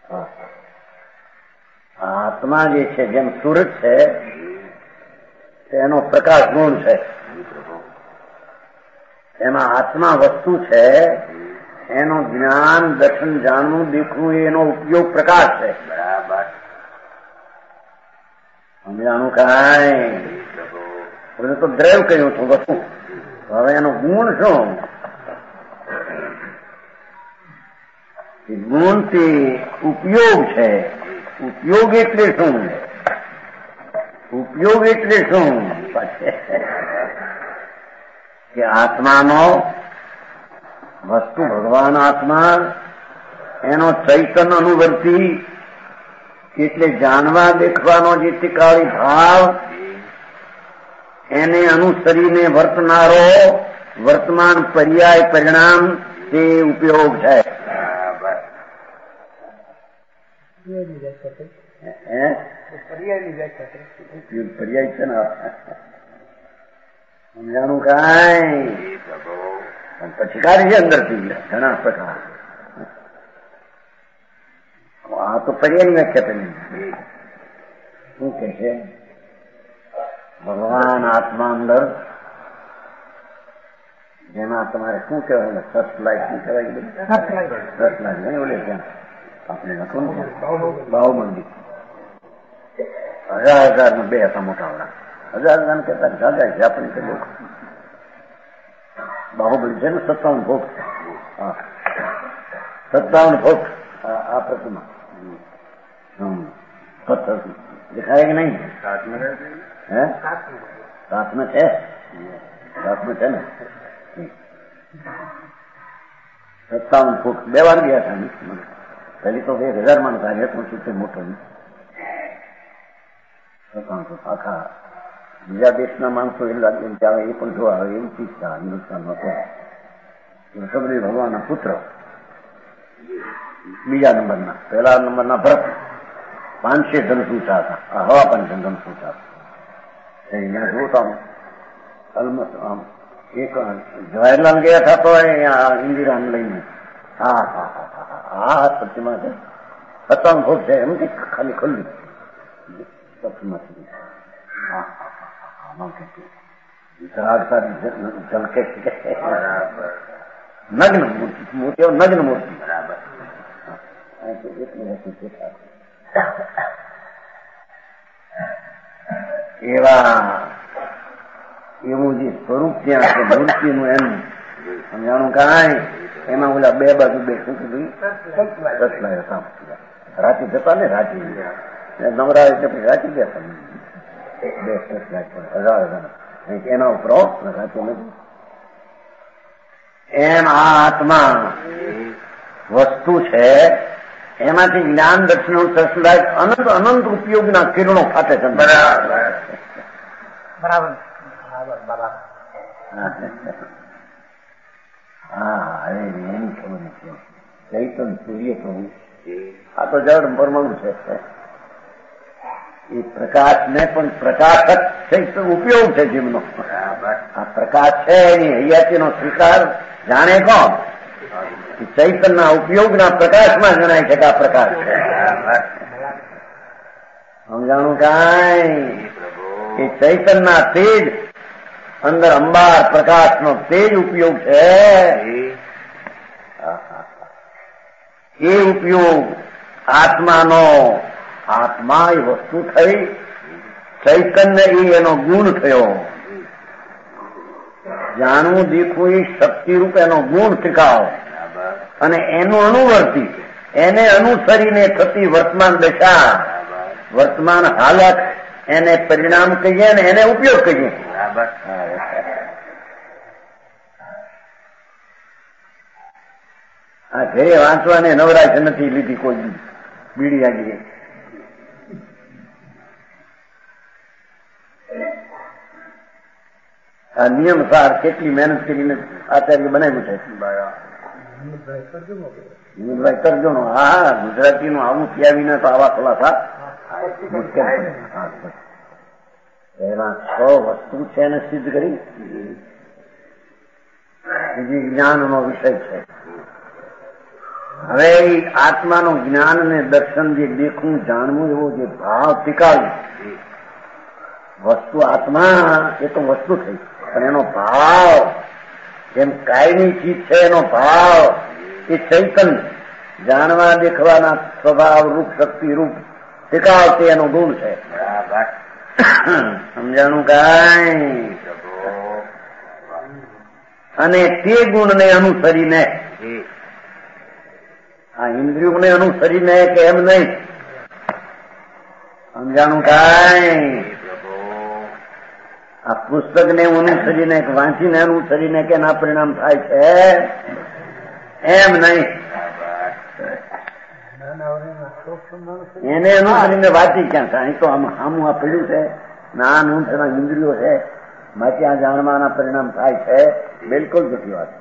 આત્મા જે છે જેમ સુરત છે એનો પ્રકાશ ગુણ છે. એમાં આત્મા વસ્તુ છે, એનો જ્ઞાન દર્શન જાણવું દેખવું એનો ઉપયોગ પ્રકાશ છે. બરાબર સમજાણું કાંઈ બધું તો દ્રવ કહ્યું છું વસ્તુ. હવે એનો ગુણ શું? ગુણથી ઉપયોગ છે. ઉપયોગ એટલે શું? ઉપયોગ એટલે શું? કે આત્માનો વસ્તુ ભગવાન આત્મા એનો ચૈતન અનુવર્તિ એટલે જાણવા દેખવાનો જે ટીકાળી ભાવ એને અનુસરીને વર્તનારો વર્તમાન પર્યાય પરિણામ તે ઉપયોગ છે. પર્યાય છે ને સમજાણું કાંઈ પછી કાર્ય છે અંદરથી ઘણા પ્રકાર. આ તો પર્યાયની વ્યાખ્યા પેલી શું કે છે? ભગવાન આત્મા અંદર જેમાં તમારે શું કહેવાય? ફર્સ્ટ લાઈફ શું કહેવાય? ફર્સ્ટ લાઈફ નહીં ઓલે ત્યાં આપણે નતું બાહુબંધી હજાર હજાર ને બે હતા મોટા વાળા. હજાર હજાર કહેતા જાગા છે આપણે કહ્યું બાહુબલી છે ને સત્તાવન ભોગ. હા સત્તાવન ભોગ આ પ્રતિમા પથ્થર દેખાય કે નહીં? હે સાતમાં છે સાતમાં છે ને સત્તાવન ફૂટ બે વાર ગયા હતા. પહેલી તો એક હજાર માં કાર્ય પણ સિત્તેર મોટો સત્તાવન ફૂટ આખા બીજા દેશના માણસો એ લાગે આવે એ પણ જોવા આવે એવું શીખતા હિન્દુસ્તાનમાં તો સબરી ભગવાનના પુત્ર બીજા નંબરના. પહેલા નંબરના ભરત પાંચસે ધનસૂચા હતા. આ હવા પાંચસો ધનસૂચા અહીંયા જોતા અલમસ્ત આમ એક જવાહરલાલ ગયા હતા તો અહીંયા ઇન્દિરાને લઈને હા હા હા હા સત્યમાં છે સત્તાવન ફૂટ છે એમ કે ખાલી ખુલ્લી સત્યમાંથી હા ઝલકે નગ્ન મૂર્તિ નગ્ન મૂર્તિ બરાબર એવા એવું જે સ્વરૂપ ત્યાં છે મૂર્તિનું એનું સમજાણું કાંઈ. એમાં ઓલા બે બાજુ બે શું કીધું રસલાય હતા રાતી જતા ને રાતી નવરા એટલે પછી રાતી ગયા બે રસલાય હજાર હજાર એના ઉપર રાતી નથી. એમ આ આત્મા વસ્તુ છે, એમાંથી જ્ઞાન દર્શન સસલાય અનંત અનંત ઉપયોગના કિરણો ફાટે છે. બરાબર બરાબર બરાબર હા હવે એની ખબર છે. ચૈતન સૂર્ય કહું આ તો જળ પરમાણુ છે. એ પ્રકાશ ને પણ પ્રકાશક ચૈતન ઉપયોગ છે જીવનો. આ પ્રકાશ છે એની હૈયાતીનો સ્વીકાર જાણે કોણ? ચૈતનના ઉપયોગના પ્રકાશમાં જણાય છે કે આ પ્રકાશ છે. સમજાણું કાંઈ? એ ચૈતનના તેજ અંદર અંબાર પ્રકાશનો તેજ ઉપયોગ છે. એ ઉપયોગ આત્માનો આત્મા એ વસ્તુ થઈ, ચૈતન્ય એ એનો ગુણ થયો. જાણવું દેખવું એ શક્તિરૂપ એનો ગુણ ત્રિકાળ અને એનું અનુવર્તી એને અનુસરીને થતી વર્તમાન દશા વર્તમાન હાલત એને પરિણામ કહીએ ને એને ઉપયોગ કહીએ. આ ઘરે વાંચવાને નવરાશ નથી લીધી કોઈ બીડી આગી. આ નિયમ સાર કેટલી મહેનત કરીને આચાર્ય બનાવ્યું છે. વિનોદભાઈ તર્જનો હા ગુજરાતીનું આવું થયા વિના તો આવા ખુલાસા મુશ્કેલ પડે. એના છ વસ્તુ છે એને સિદ્ધ કરી. બીજી જ્ઞાનનો વિષય છે. હવે આત્માનું જ્ઞાન ને દર્શન જે દેખવું જાણવું એવો જે ભાવ ટીકાવ્યું વસ્તુ આત્મા એ તો વસ્તુ થઈ, પણ એનો ભાવ જેમ કાયમી ચીજ છે એનો ભાવ એ ચૈતન્ય જાણવા દેખવાના સ્વભાવ રૂપ શક્તિ રૂપ શીખાવતી એનો ગુણ છે. સમજાણું કાંઈ? અને તે ગુણને અનુસરીને આ ઇન્દ્રિયોને અનુસરીને કે એમ નહીં. સમજાણું કાંઈ? આ પુસ્તકને અનુસરીને વાંચીને અનુસરીને કે ના પરિણામ થાય છે એમ નહીં. એને અનુસરીને વાંચી ક્યાં થાય? તો આમાં આમું આ પડ્યું છે ના અનુસરના ઇન્દ્રિયો છે માટે આ જાણવાના પરિણામ થાય છે. બિલકુલ જુદી વાત.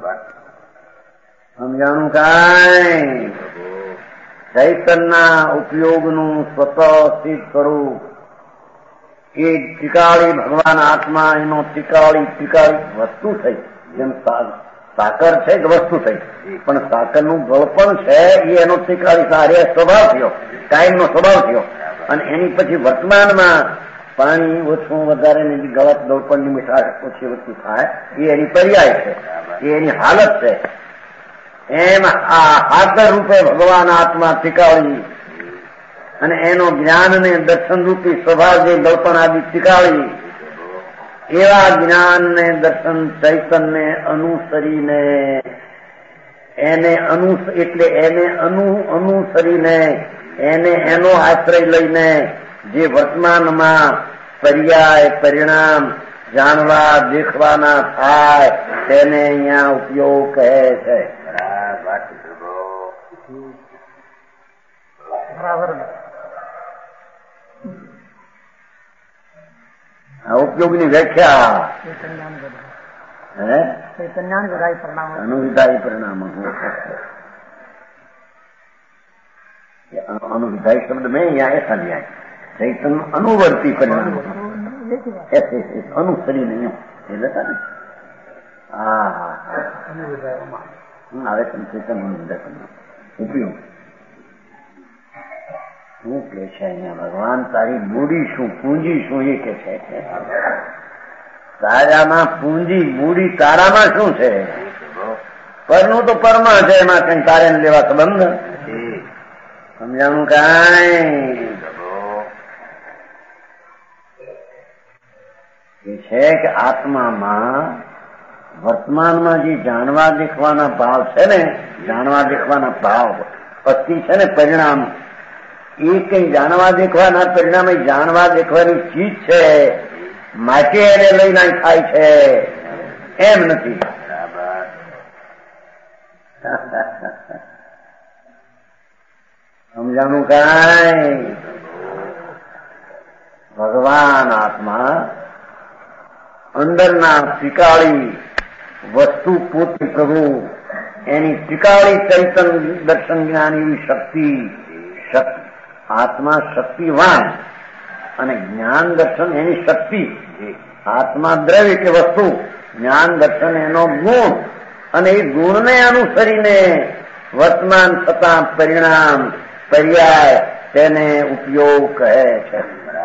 સમજાણું કાંઈ? ચૈતનના ઉપયોગનું સ્વતઃ સિદ્ધ સ્વરૂપ એ ટીકાળી ભગવાન આત્મા એનો ટીકાળી ટીકાળી વસ્તુ થઈ. જેમ સાકર છે કે વસ્તુ થઈ, પણ સાકરનું ગળપણ છે એ એનો ટીકાળી સારે સ્વભાવ થયો, કાયમનો સ્વભાવ થયો. અને એની પછી વર્તમાનમાં પાણી ઓછું વધારે ની ગળત ગળપણની મીઠાશ ઓછી વસ્તુ થાય એ એની પર્યાય છે, એ એની હાલત છે. એમ આ હાકર રૂપે ભગવાન આત્મા ટીકાળી અને એનો જ્ઞાન ને દર્શન રૂપી સ્વભાવ જે ગળપણ આદિ ટીકાળી એવા જ્ઞાન ને દર્શન ચૈતન્ય અનુસરીને એને અનુ એટલે એને અનુ અનુસરીને એને એનો આશ્રય લઈને જે વર્તમાનમાં પર્યાય પરિણામ જાણવા દેખવાના થાય તેને અહીંયા ઉપયોગ કહે છે. આ ઉપયોગની વ્યાખ્યા અનુવિધાયી પરિણામ. अनुविधायक शब्द में यहाँ ऐसा लिया है चैतन्य अनुवर्ती परिणाम ऐसे अनुसरी नहीं है लेता ना આવે ચૈતન્ય ઉપયોગ શું કે છે અહીંયા ભગવાન તારી મૂડી શું પૂંજી શું એ કે છે. તારામાં પૂંજી મૂડી તારામાં શું છે? પરનું તો પરમાં છે, એમાં કઈ તારે લેવા સંબંધ. સમજાણું કાંઈ? એ છે કે આત્મામાં વર્તમાનમાં જે જાણવા દેખવાના ભાવ છે ને, જાણવા દેખવાના ભાવ પતિ છે ને પરિણામ, એ કઈ જાણવા દેખવાના પરિણામ એ જાણવા દેખવાની ચીજ છે માટે એને લઈને થાય છે એમ નથી. સમજાણું કાંઈ? ભગવાન આત્મા અંદરના ટીકાળી વસ્તુ પોતે પ્રભુ એની ટીકાળી ચૈતન દર્શન જ્ઞાન એવી શક્તિ આત્મા શક્તિવાન અને જ્ઞાન દર્શન એની શક્તિ. આત્મા દ્રવ્ય કે વસ્તુ, જ્ઞાન દર્શન એનો ગુણ અને એ ગુણને અનુસરીને વર્તમાન થતા પરિણામ પર્યાય તેને ઉપયોગ કહે છે.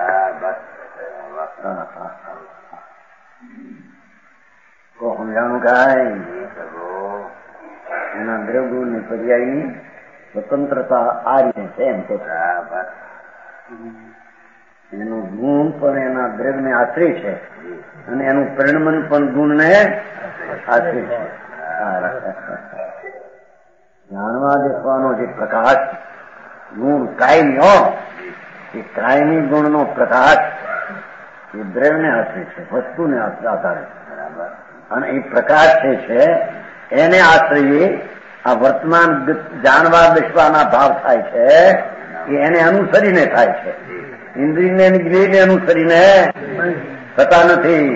તો સમજાણું કાંઈ? એના દ્રવ્ય ની પર્યાયની સ્વતંત્રતા આ રીતે છે એમ કે એનું ગુણ પણ એના દ્રવ્યને આશ્રય છે અને એનું પરિણમન પણ ગુણને આશ્રય છે. જાણવા દેખવાનો જે પ્રકાશ ગુણ કાયમી હો એ કાયમી ગુણનો પ્રકાશ એ દ્રવ્યને આશ્રય છે, વસ્તુને આધારે. અને એ પ્રકાશ જે છે એને આશ્રયે આ વર્તમાન જાણવા બેસવાના ભાવ થાય છે એ એને અનુસરીને થાય છે. ઇન્દ્રિયને જ્ઞેયને અનુસરીને થતા નથી.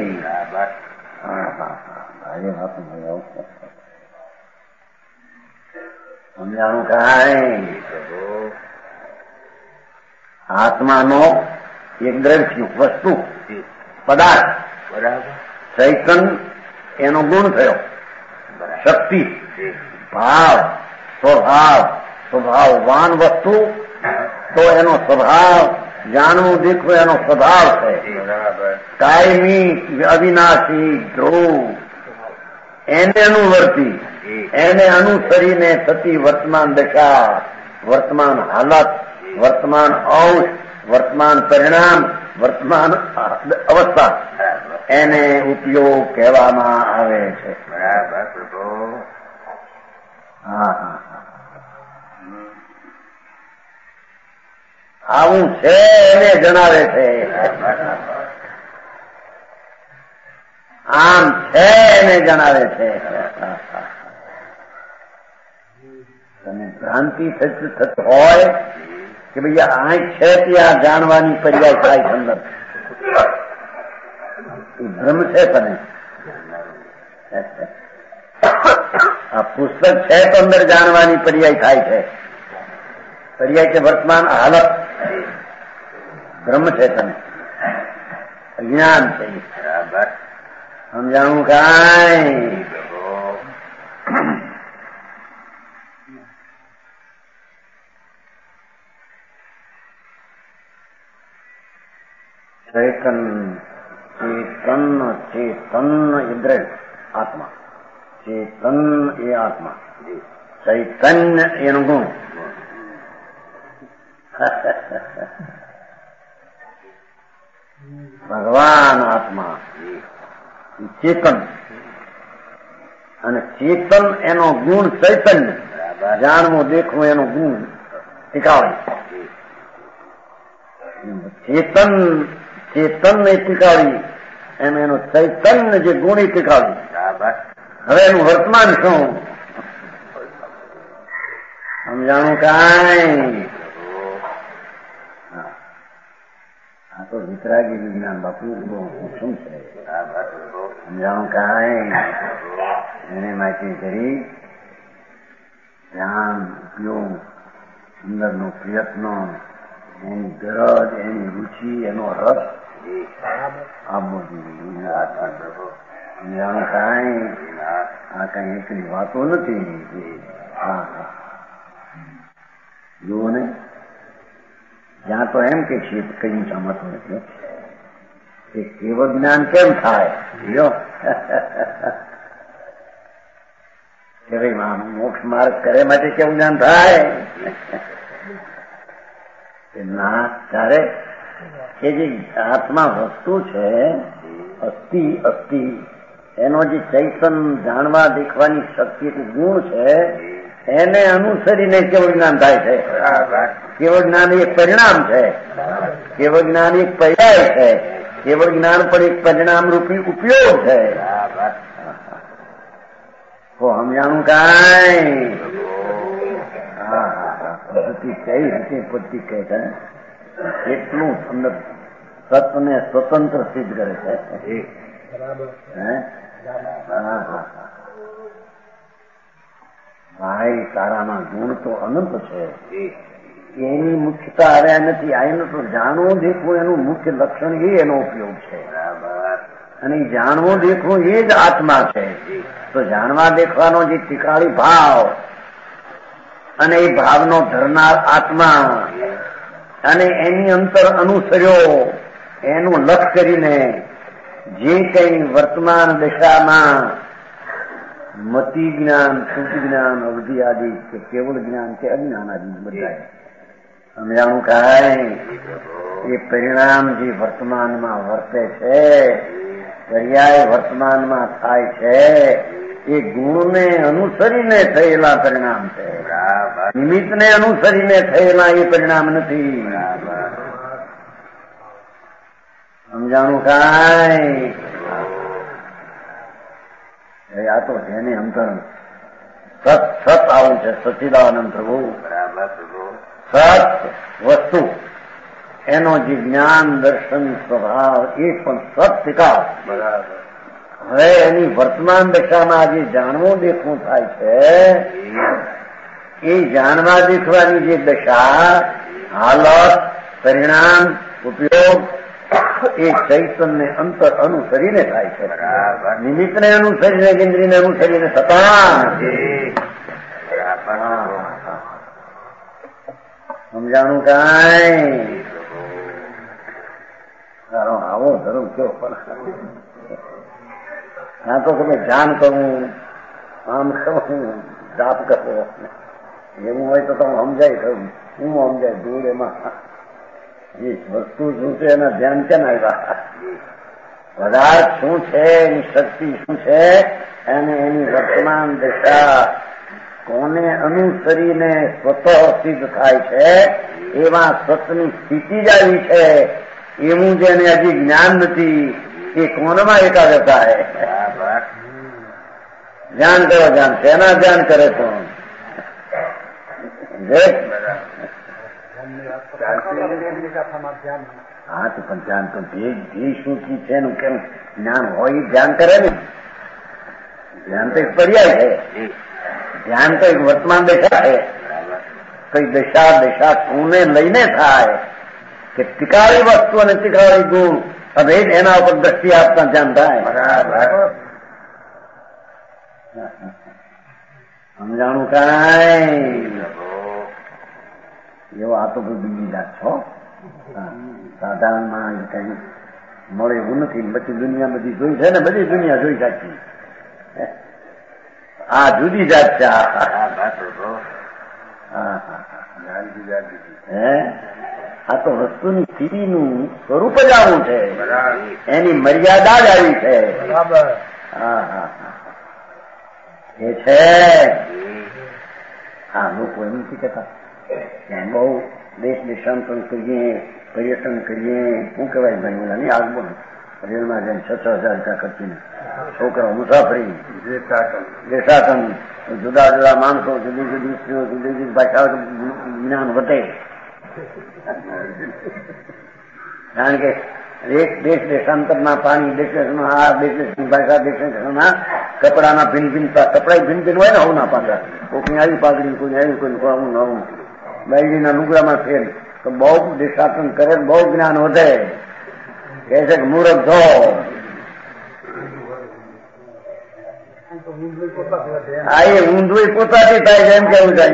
સમજાણું કાંઈ? આત્માનો એક દ્રવ્ય વસ્તુ પદાર્થ ચૈતન એનો ગુણ થયો, શક્તિ ભાવ સ્વભાવ સ્વભાવવાન વસ્તુ તો એનો સ્વભાવ જાણવું દેખવું એનો સ્વભાવ છે. કાયમી અવિનાશી ધ્રુવ એને અનુવર્તી એને અનુસરીને થતી વર્તમાન દશા, વર્તમાન હાલત, વર્તમાન અંશ, વર્તમાન પરિણામ, વર્તમાન અવસ્થા એને ઉપયોગ કહેવામાં આવે છે. હા હા આવું છે એને જણાવે છે. આમ છે એને જણાવે છે. તમે ભ્રાંતિ થતી હોય કે ભાઈ આંખ છે ત્યાં જાણવાની પર્યાય થાય અંદર, એ ભ્રમ છે. તમે આ પુસ્તક છે તો અંદર જાણવાની પર્યાય થાય છે. પર્યાય કે વર્તમાન હાલત ભ્રમ છે. તમે અજ્ઞાન છે. સમજાણું કાંઈ ચેતન ચેતન ચેતન ઇન્દ્ર આત્મા, ચેતન એ આત્મા, ચૈતન્ય એનું ગુણ. ભગવાન આત્મા ચેતન અને ચેતન એનો ગુણ ચૈતન્ય, જાણવું દેખવું એનો ગુણ ટીકાવી. ચેતન ચેતન ને ટીકાવી એમ એનો ચૈતન્ય જે ગુણ એ ટીકાવી. હવે એનું વર્તમાન શું સમજાણું કાંઈ? આ તો વિતરાગી વિજ્ઞાન બાપુ શું છે સમજાણું કાંઈ? એને માટે કરી ધ્યાન, ઉપયોગ, અંદરનો પ્રયત્ન, એની ગરજ, એની રુચિ, એનો રસ આપવો જોઈએ. સમજાણું કાંઈ? આ કઈ એકલી વાતો નથી. હા હા જુઓ ને, જ્યાં તો એમ કે છે કઈ સમજતું નથી કે કેવળ જ્ઞાન કેમ થાય. જો કે ભાઈ મોક્ષ માર્ગ કરે માટે કેવું જ્ઞાન થાય? ના, ત્યારે કે જે આત્મા વસ્તુ છે, અસ્થિ અસ્થિ એનો જે ચૈતન જાણવા દેખવાની શક્તિ ગુણ છે એને અનુસરીને કેવળ જ્ઞાન થાય છે. કેવળ જ્ઞાન એક પરિણામ છે, કેવળ જ્ઞાન એક પર્યાય છે, કેવળ જ્ઞાન પણ એક પરિણામ રૂપી ઉપયોગ છે. તો સમજાણું કાંઈ? હા હા હા પદ્ધતિ કઈ રીતે પદ્ધતિ કહે છે એટલું અંદર સતને સ્વતંત્ર સિદ્ધ કરે છે. હા હા ભાઈ તારામાં ગુણ તો અનંત છે, એની મુખ્યતા આવ્યા નથી. આ એનું તો જાણવું દેખવું એનું મુખ્ય લક્ષણ એ એનો ઉપયોગ છે. અને જાણવું દેખવું એ જ આત્મા છે. તો જાણવા દેખવાનો જે ટીકાળી ભાવ અને એ ભાવનો ધરનાર આત્મા અને એની અંતર અનુસર્યો એનું લક્ષ કરીને જે કઈ વર્તમાન દશામાં મતિ જ્ઞાન, શુદ્ધ જ્ઞાન, અવધિ આદિ કે કેવળ જ્ઞાન કે અજ્ઞાન આદિ બધા સમજાણું કાંઈ? એ પરિણામ જે વર્તમાનમાં વર્તે છે, પર્યાય વર્તમાનમાં થાય છે, એ ગુણને અનુસરીને થયેલા પરિણામ છે. નિમિત્તને અનુસરીને થયેલા એ પરિણામ નથી. સમજાણું કાંઈ? આ તો જેને અંતર સત સત આવું છે, સચિદાનંદ પ્રભુ સત વસ્તુ એનો જે જ્ઞાન દર્શન સ્વભાવ એ પણ સત ટીકાવ. હવે એની વર્તમાન દશામાં જે જાણવું દેખવું થાય છે એ જાણવા દેખવાની જે દશા, હાલત, પરિણામ, ઉપયોગ એ ચૈતન્ય અંતર અનુસરીને થાય છે. નિમિત્તને અનુસરીને, ઇન્દ્રિયને અનુસરીને થતા સમજાણું કાંઈ? આવો ધર્મ કયો પણ હા તો તમે ધ્યાન કરવું આમ કરવું જાપ કરવો એવું હોય તો તમે સમજાય થયું શું સમજાય દૂર એમાં એ વસ્તુ શું છે એના ધ્યાન કેમ આવ્યા પદાર્થ શું છે એની શક્તિ શું છે અને એની વર્તમાન દશા કોને અનુસરીને સ્વતઃ સિદ્ધ થાય છે એવા સતની સ્થિતિ જ આવી છે એવું જેને હજી જ્ઞાન નથી એ કોણમાં એકાગ્ર થાય ધ્યાન કરો ધ્યાન શેના ધ્યાન કરે તો હા તો પણ ધ્યાન તો જે શું કી છે એનું કેમ જ્ઞાન હોય એ ધ્યાન કરે ને ધ્યાન તો એક પર્યાય છે ધ્યાન તો એક વર્તમાન દશા છે કઈ દશા દશા કોને લઈને થાય કે ટીકાળી વસ્તુ અને ટીકાળી ગુણ અભેદ એના ઉપર દ્રષ્ટિ આપતા ધ્યાન થાય બરાબર સમજાણું કાંઈ એવો આ તો કોઈ બીજી જાત છો સાધારણમાં કઈ મળે એવું નથી બધી દુનિયા બધી જોઈ છે ને બધી દુનિયા જોઈ સાચી આ જુદી જાત છે હે આ તો વસ્તુની સ્થિતિનું સ્વરૂપ જ આવું છે એની મર્યાદા જ આવી છે હા હા એ છે હા લોકો એમ નથી કહેતા બહુ દેશ દેશાંતર કરીએ પર્યટન કરીએ શું કહેવાય ભાઈ ઓલા નહીં આગળ રેલમાં જઈને છ છ હજાર રૂપિયા ખર્ચીને છોકરાઓ મુસાફરી દેશાટન જુદા જુદા માણસો જુદી જુદી સ્ત્રીઓ જુદી જુદી ભાષાઓ જ્ઞાન વધે કારણ કે એક દેશ દેશાંતરના પાણી દેશ દેશના આ દેશ દેશની ભાષા દેશ દેશના કપડાના ભિન્ન ભિન્નતા કપડા ભિન્ન ભિન્ન હોય ને આવું ના પાછા કોઈની આવી પાઘડી કોઈ આવી કોઈ આવું આવું બાયડીના લુગડામાં ફેર તો બહુ દેશાટન કરે બહુ જ્ઞાન વધે કહે છે કે મુહૂર્ત ધો હા એ ઊંધું પોતાથી થાય છે એમ કેવું જાય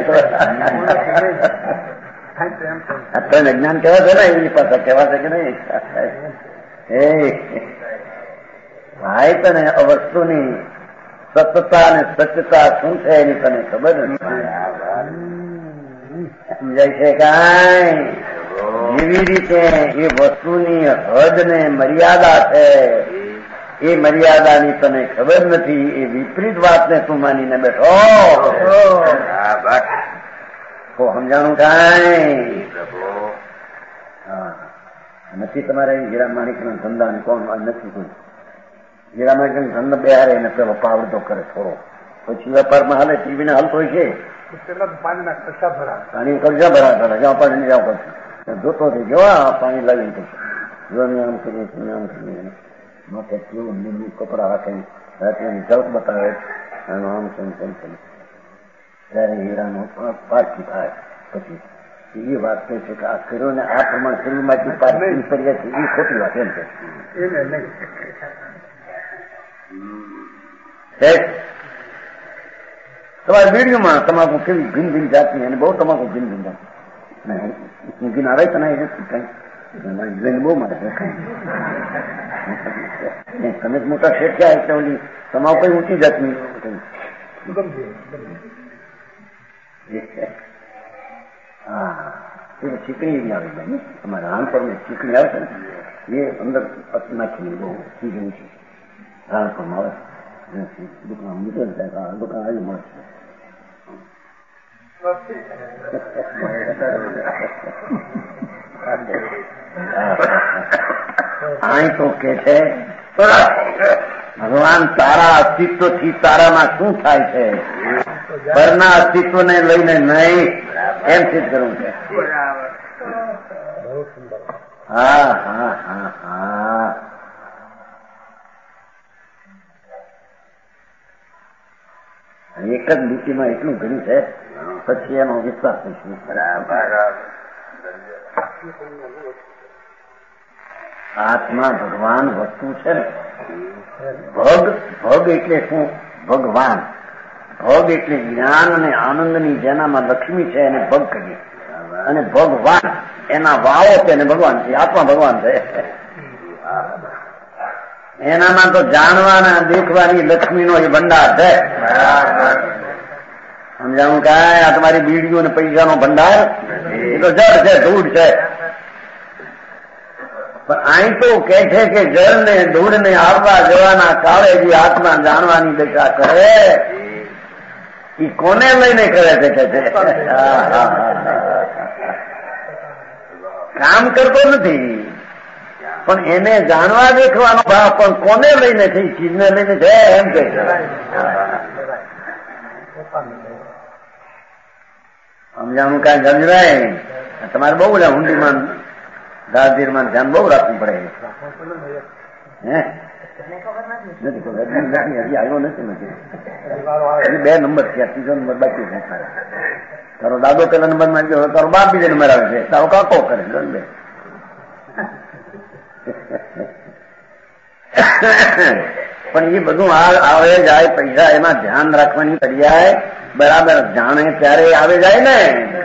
અત્યારે જ્ઞાન કેવા છે ને એની પાછા કેવા છે કે નહીં એ ભાઈ તને વસ્તુની સત્યતા અને સત્યતા શું છે એની તને ખબર નથી સમજાય છે કાંઈ જેવી રીતે એ વસ્તુની હદ ને મર્યાદા છે એ મર્યાદાની તને ખબર નથી એ વિપરીત વાતને તું માનીને બેઠો તો સમજાણું કાંઈ નથી તમારે હીરા માણિકના ધંધાને કોણ નથી કોઈ હીરા માણિકના ધંધા બેહારે એને પેલો પાવડો કરે થોડો પછી વેપારમાં હાલે ટીવીને હાલતો હોય છે પાણીના ખર્ચા ભરા પાણી ખર્ચા ભરા કરે જ્યાં પાણી જાવ પછી જોતો થઈ ગયો પાણી લાવીને પછી જોને આમ કરીએ છીએ આમ કરીએ માથે કેવું લીંબુ કપડા રાખે રાત્રિની ઝલક બતાવે આનું આમ તેમ તેમ તેમ ત્યારે હીરાનો પાછી થાય પછી એ વાત કહે છે કે આ કર્યો ને આ પ્રમાણે શરીરમાંથી પાછી કર્યા છે એ ખોટી વાત એમ છે તમારી વિડીયોમાં તમાકુ કેવી ભિન્ન ભિન્ન જાતની અને બહુ તમાકુ ભિન્ન ભિન્ન જાત ઊંઘીને આવે તો ના એ નથી કઈ જોઈને બહુ મારે તમે મોટા શેઠ થયા એટલે ઓલી તમાકુ કઈ ઊંચી જાતની હા એ ચીકણી એવી આવે ભાઈ અમારા રાણપુરમાં ચીકણી આવે છે ને એ અંદર નાખીને બહુ ચીકણી છે રાણપુરમાં આવે દુકાન મૂકે દુકાન આવી મળશે અહીં તો કે છે ભગવાન તારા અસ્તિત્વથી તારામાં શું થાય છે પરના અસ્તિત્વને લઈને નહીં એમ સિદ્ધ કરવું છે હા હા હા હા એક જ લીટીમાં એટલું ઘણું છે પછી એનો વિસ્તાર થશે બરાબર આત્મા ભગવાન વસ્તુ છે ને ભગ ભગ એટલે શું ભગવાન ભગ એટલે જ્ઞાન અને આનંદની જેનામાં લક્ષ્મી છે એને ભગ કહીએ અને ભગવાન એના વાવો છે અને ભગવાન છે આત્મા ભગવાન છે એનામાં તો જાણવાના દેખવાની લક્ષ્મીનો એ ભંડાર છે. સમજાણું કાંઈ આ તમારી બીડીઓ ને પૈસાનો ભંડાર એ તો જળ છે, ધૂળ છે. પણ અહીં તો કે છે કે જળ ને ધૂળ ને આવવા જવાના કાળે જે આત્મા જાણવાની દશા કરે એ કોને લઈને કરે છે કે છે કામ કરતો નથી, પણ એને જાણવા દેખવાનો ભાવ પણ કોને લઈને છે? ચીજને લઈને છે એમ કે સમજાણું કાંઈ ગંજરાય. તમારે બહુ બધા ઊંડીમાં દાદીરમાં ધ્યાન બહુ રાખવું પડે. હે નથી ખબર, હજી આવ્યો નથી નથી હજી બે નંબર થયા, ત્રીજો નંબર બાકી છે. તારો દાદો પેલા નંબર માં ગયો, તારો બાપ બીજા નંબર આવે છે, તારો કાકો કરે બે. પણ એ બધું આવે જાય પૈસા એમાં ધ્યાન રાખવાની પર્યાય બરાબર જાણે ત્યારે આવે જાય ને.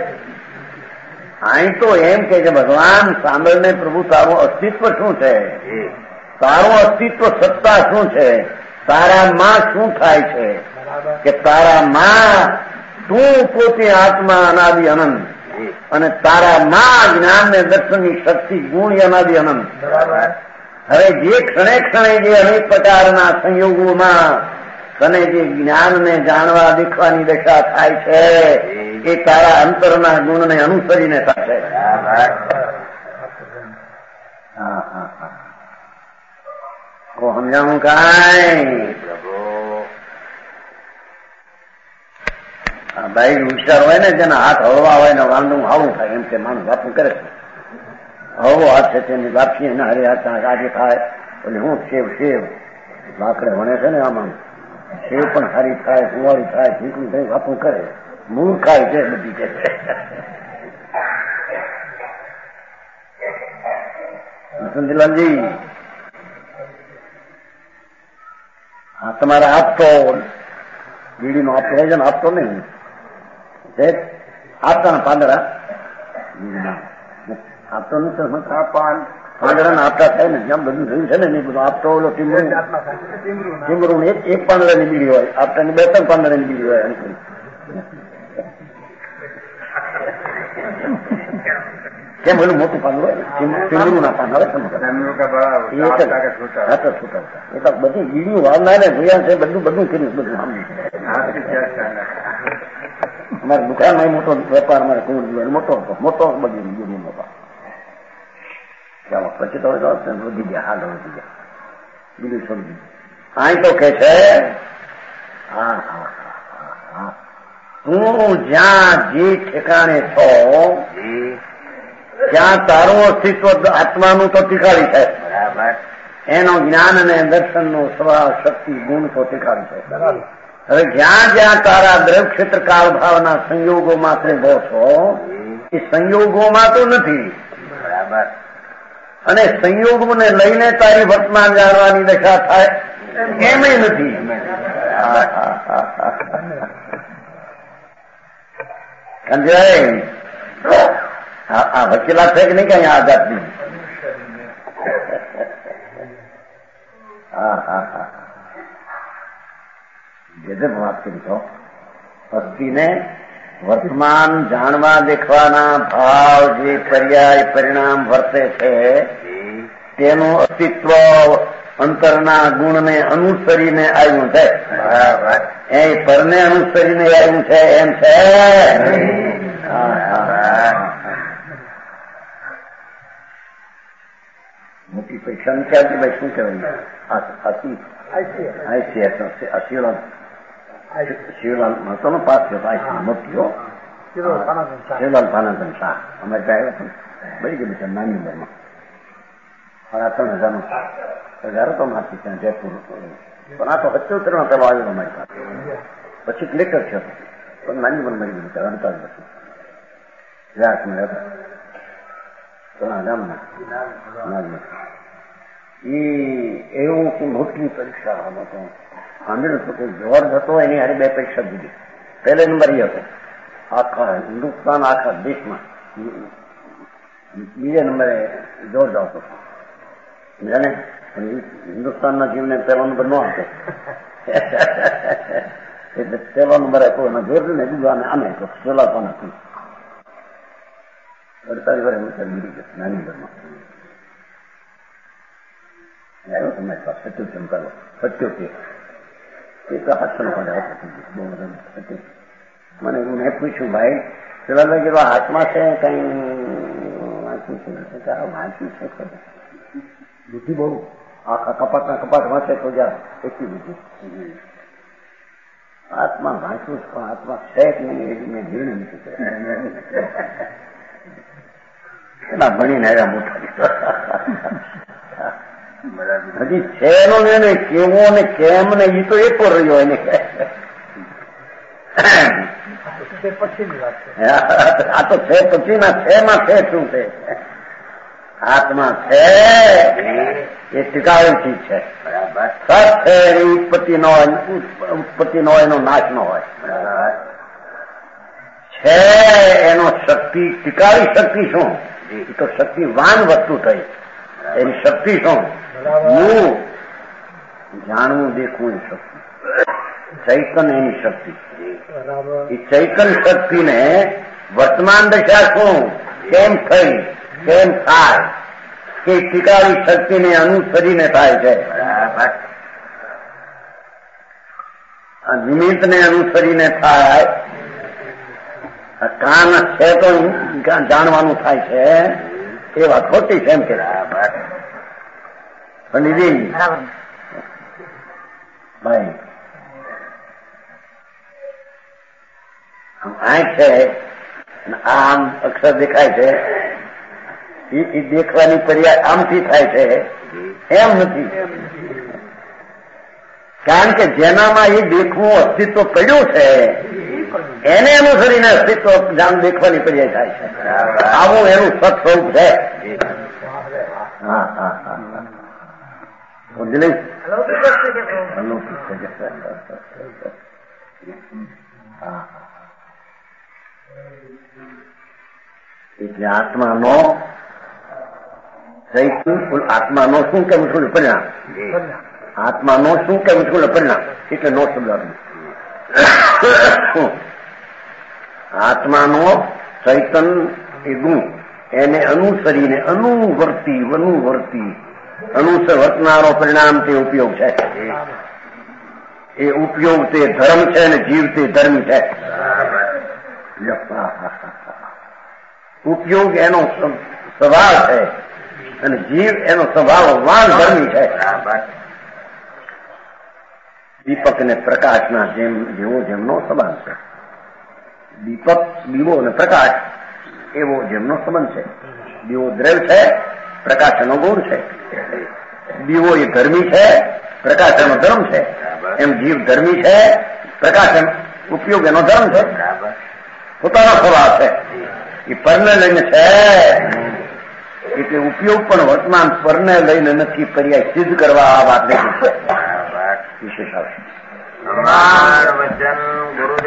અહીં તો એમ કે ભગવાન સાંભળને પ્રભુ તારું અસ્તિત્વ શું છે, તારું અસ્તિત્વ સત્તા શું છે, તારામાં શું થાય છે કે તારામાં તું પોતે આત્મા અનાદિ અનંત અને તારામાં જ્ઞાન ને દર્શનની શક્તિ ગુણ અનાદિ અનંત. હવે જે ક્ષણે ક્ષણે જે અનેક પ્રકારના સંયોગોમાં તને જે જ્ઞાનને જાણવા દેખવાની દશા થાય છે એ તારા અંતરના ગુણને અનુસરીને થશે. હા હા હા ઓ સમજાણું કાંઈ? ભાઈ હોશિયાર હોય ને જેના હાથ હળવા હોય ને વાંધો આવું થાય એમ કે માણસ વાપું કરે છે. હળવો હાથ છે તેની વાપસી એના હરે હાથ આજે થાય એટલે હું સેવ સેવ લાકડે વણે છે ને આમાં સેવ પણ સારી થાય, સુવાળી થાય, ઠીકું થાય, વાપું કરે. મૂળ ખાય છે બધી કે વસંતલાલજી હા તમારે આપતો બીડી નો આપતો હોય છે ને, આપતો નહીં આપતા ને પાંદડા આપતો નથી પાંદડા ને આપતા થાય ને જેમ બધું થયું છે ને એ બધું આપતો ઓલો ટીમરું ટીમરું એક એક પાંદડાની બીડી હોય, આપતાની બે ત્રણ પાંદડાની બીડી હોય. કેમ ઓલું મોટું પાંદડું હોય ટીમરું ના પાંદડા હોય એ તો બધી બીડીઓ વાળનાર ને જોયા છે, બધું બધું કર્યું બધું અમારે દુકાનમાં મોટો વેપાર અમારે મોટો હતો, મોટો બધી બીડી મોટો. ચાલો પછી તો વધી ગયા, હાલ વધી ગયા બીજું સમજી. અહીં તો કે છે હા હા હા તું જ્યાં જે ઠેકાણે છો ત્યાં તારું અસ્તિત્વ આત્માનું તો ટીકાળી છે, એનો જ્ઞાન અને દર્શનનો સ્વભાવ શક્તિ ગુણ તો ટીકાળી છે. હવે જ્યાં જ્યાં તારા દ્રવ ક્ષેત્ર કાળ ભાવના સંયોગોમાં તું ભો છો એ સંયોગોમાં તો નથી બરાબર, અને સંયોગોને લઈને તારી વર્તમાન જાણવાની દશા થાય એમય નથી. સમજાય? આ વકીલાત છે કે નહીં કઈ આ જાતની? હા હા હા ગજબ વાત કરી છો. અસ્થિને વર્તમાન જાણવા દેખવાના ભાવ જે પર્યાય પરિણામ વર્તે છે તેનું અસ્તિત્વ અંતરના ગુણને અનુસરીને આવ્યું છે. એ પરને અનુસરીને આવ્યું છે એમ છે. મોટી પરીક્ષા નથી આવતી ભાઈ, શું કહેવાય? શિવલાલ શિવલાલ હતો ને પાસ થયો મોટીઓ શિવલાલ ભાનાધન શાહ અમારી પાસે આવ્યા બળી ગયું છે નાની ઉંમરમાં, સાડા ત્રણ હજાર નો હજાર તો મારથી ત્યાં જયપુર. પણ આ તો સત્યોતેર માં પેલો આવ્યો અમારી પાસે, પછી ક્લિકર થયો પણ નાની ઉંમર મળી ગયું છે અડતાલીસ વર્ષ વ્યાસ મળે ગામના. એ એવું મોટી પરીક્ષા હતો, સાંભળ્યું હતું કે જોર હતો એની હારે બે પરીક્ષા દીધી. પહેલો નંબર એ હતો આખા હિન્દુસ્તાન આખા દેશમાં, બીજા નંબરે જોર આવતો જાણે હિન્દુસ્તાનના જીવને પહેલો નંબર ન આપે એટલે પહેલો નંબર આપ્યો એમાં જોર ને બીજું આને આને આપ્યો ચલાવતો નથી. અડતાલીસ વર્ષ હું ગીરી ગયો નાની ઉંમરમાં આવ્યો તમારી પાસે સત્યો ચમકારો સત્યો કે એ તો હાથસો નો પડે બહુ સત્ય. મને મેં પૂછ્યું ભાઈ પેલા ભાઈ કીધું હાથમાં છે કઈ વાંચું છે વાંચું છે બુદ્ધિ બહુ આખા કપાટના કપાટ વાંચે તો જા એટલી બુદ્ધિ આત્મા વાંચું પણ આત્મા છે કે નહીં એ મેં નિર્ણય નથી કર્યો. કેટલા ભણીને આવ્યા મોટા હજી છે એનો નિર્ણય કેવો ને કેમ ને એ તો એકો રહ્યો એને આ તો છે પછી ના છે માં છે શું છે આત્મા છે એ ટીકાવી ચીજ છે. સત છે એની ઉત્પત્તિ ન હોય ઉત્પત્તિ ન હોય એનો નાશ ન હોય છે એનો શક્તિ ટીકાવી શક્તિ શું એ તો શક્તિવાન વસ્તુ થઈ એની શક્તિ શું હું જાણવું દેખવું એ શક્તિ ચૈતન એની શક્તિ એ ચૈતન શક્તિને વર્તમાન દશા શું કેમ થઈ કેમ થાય કે ટીકાવી શક્તિને અનુસરીને થાય છે. નિમિત્તને અનુસરીને થાય. કાન છે તો જાણવાનું થાય છે એ વાત ખોટી છે એમ કે પંડિતજી ભાઈ આંખ છે આમ અક્ષર દેખાય છે એ દેખવાની પર્યાય આમથી થાય છે એમ નથી. કારણ કે જેનામાં એ દેખવું અસ્તિત્વ પડ્યું છે એને અનુસરીને અસ્તિત્વ જાણ દેખવાની પર્યાય થાય છે. આવું એનું સત સ્વરૂપ છે. હા હા હા સમજી એટલે આત્માનો આત્માનો શું કેમ છું પરિણામ આત્માનો શું કેમ છું પરિણામ એટલે નો શબ્દ આત્માનો ચૈતન એ ગુણ એને અનુસરીને અનુવર્તી અનુવર્તી અનુસર વર્તનારો પરિણામ તે ઉપયોગ છે. એ ઉપયોગ તે ધર્મ છે અને જીવ તે ધર્મ છે. ઉપયોગ એનો સ્વભાવ છે અને જીવ એનો સ્વભાવ વાન ધર્મી છે. દીપક ને પ્રકાશના જેમ જેવો જેમનો સંબંધ છે. દીપક દીવો અને પ્રકાશ એવો જેમનો સંબંધ છે. દીવો દ્રવ્ય છે, પ્રકાશ એનો ગુણ છે. દીવો એ ધર્મી છે, પ્રકાશ એનો ધર્મ છે. એમ જીવ ધર્મી છે, પ્રકાશ એનો ઉપયોગ એનો ધર્મ છે. પોતાનો સ્વભાવ છે એ પરને લઈને છે. એટલે ઉપયોગ પણ વર્તમાન પરને લઈને નથી પર્યાય સિદ્ધ કરવા આ વાત નથી વિશેષ આવે. વચન ગુરુ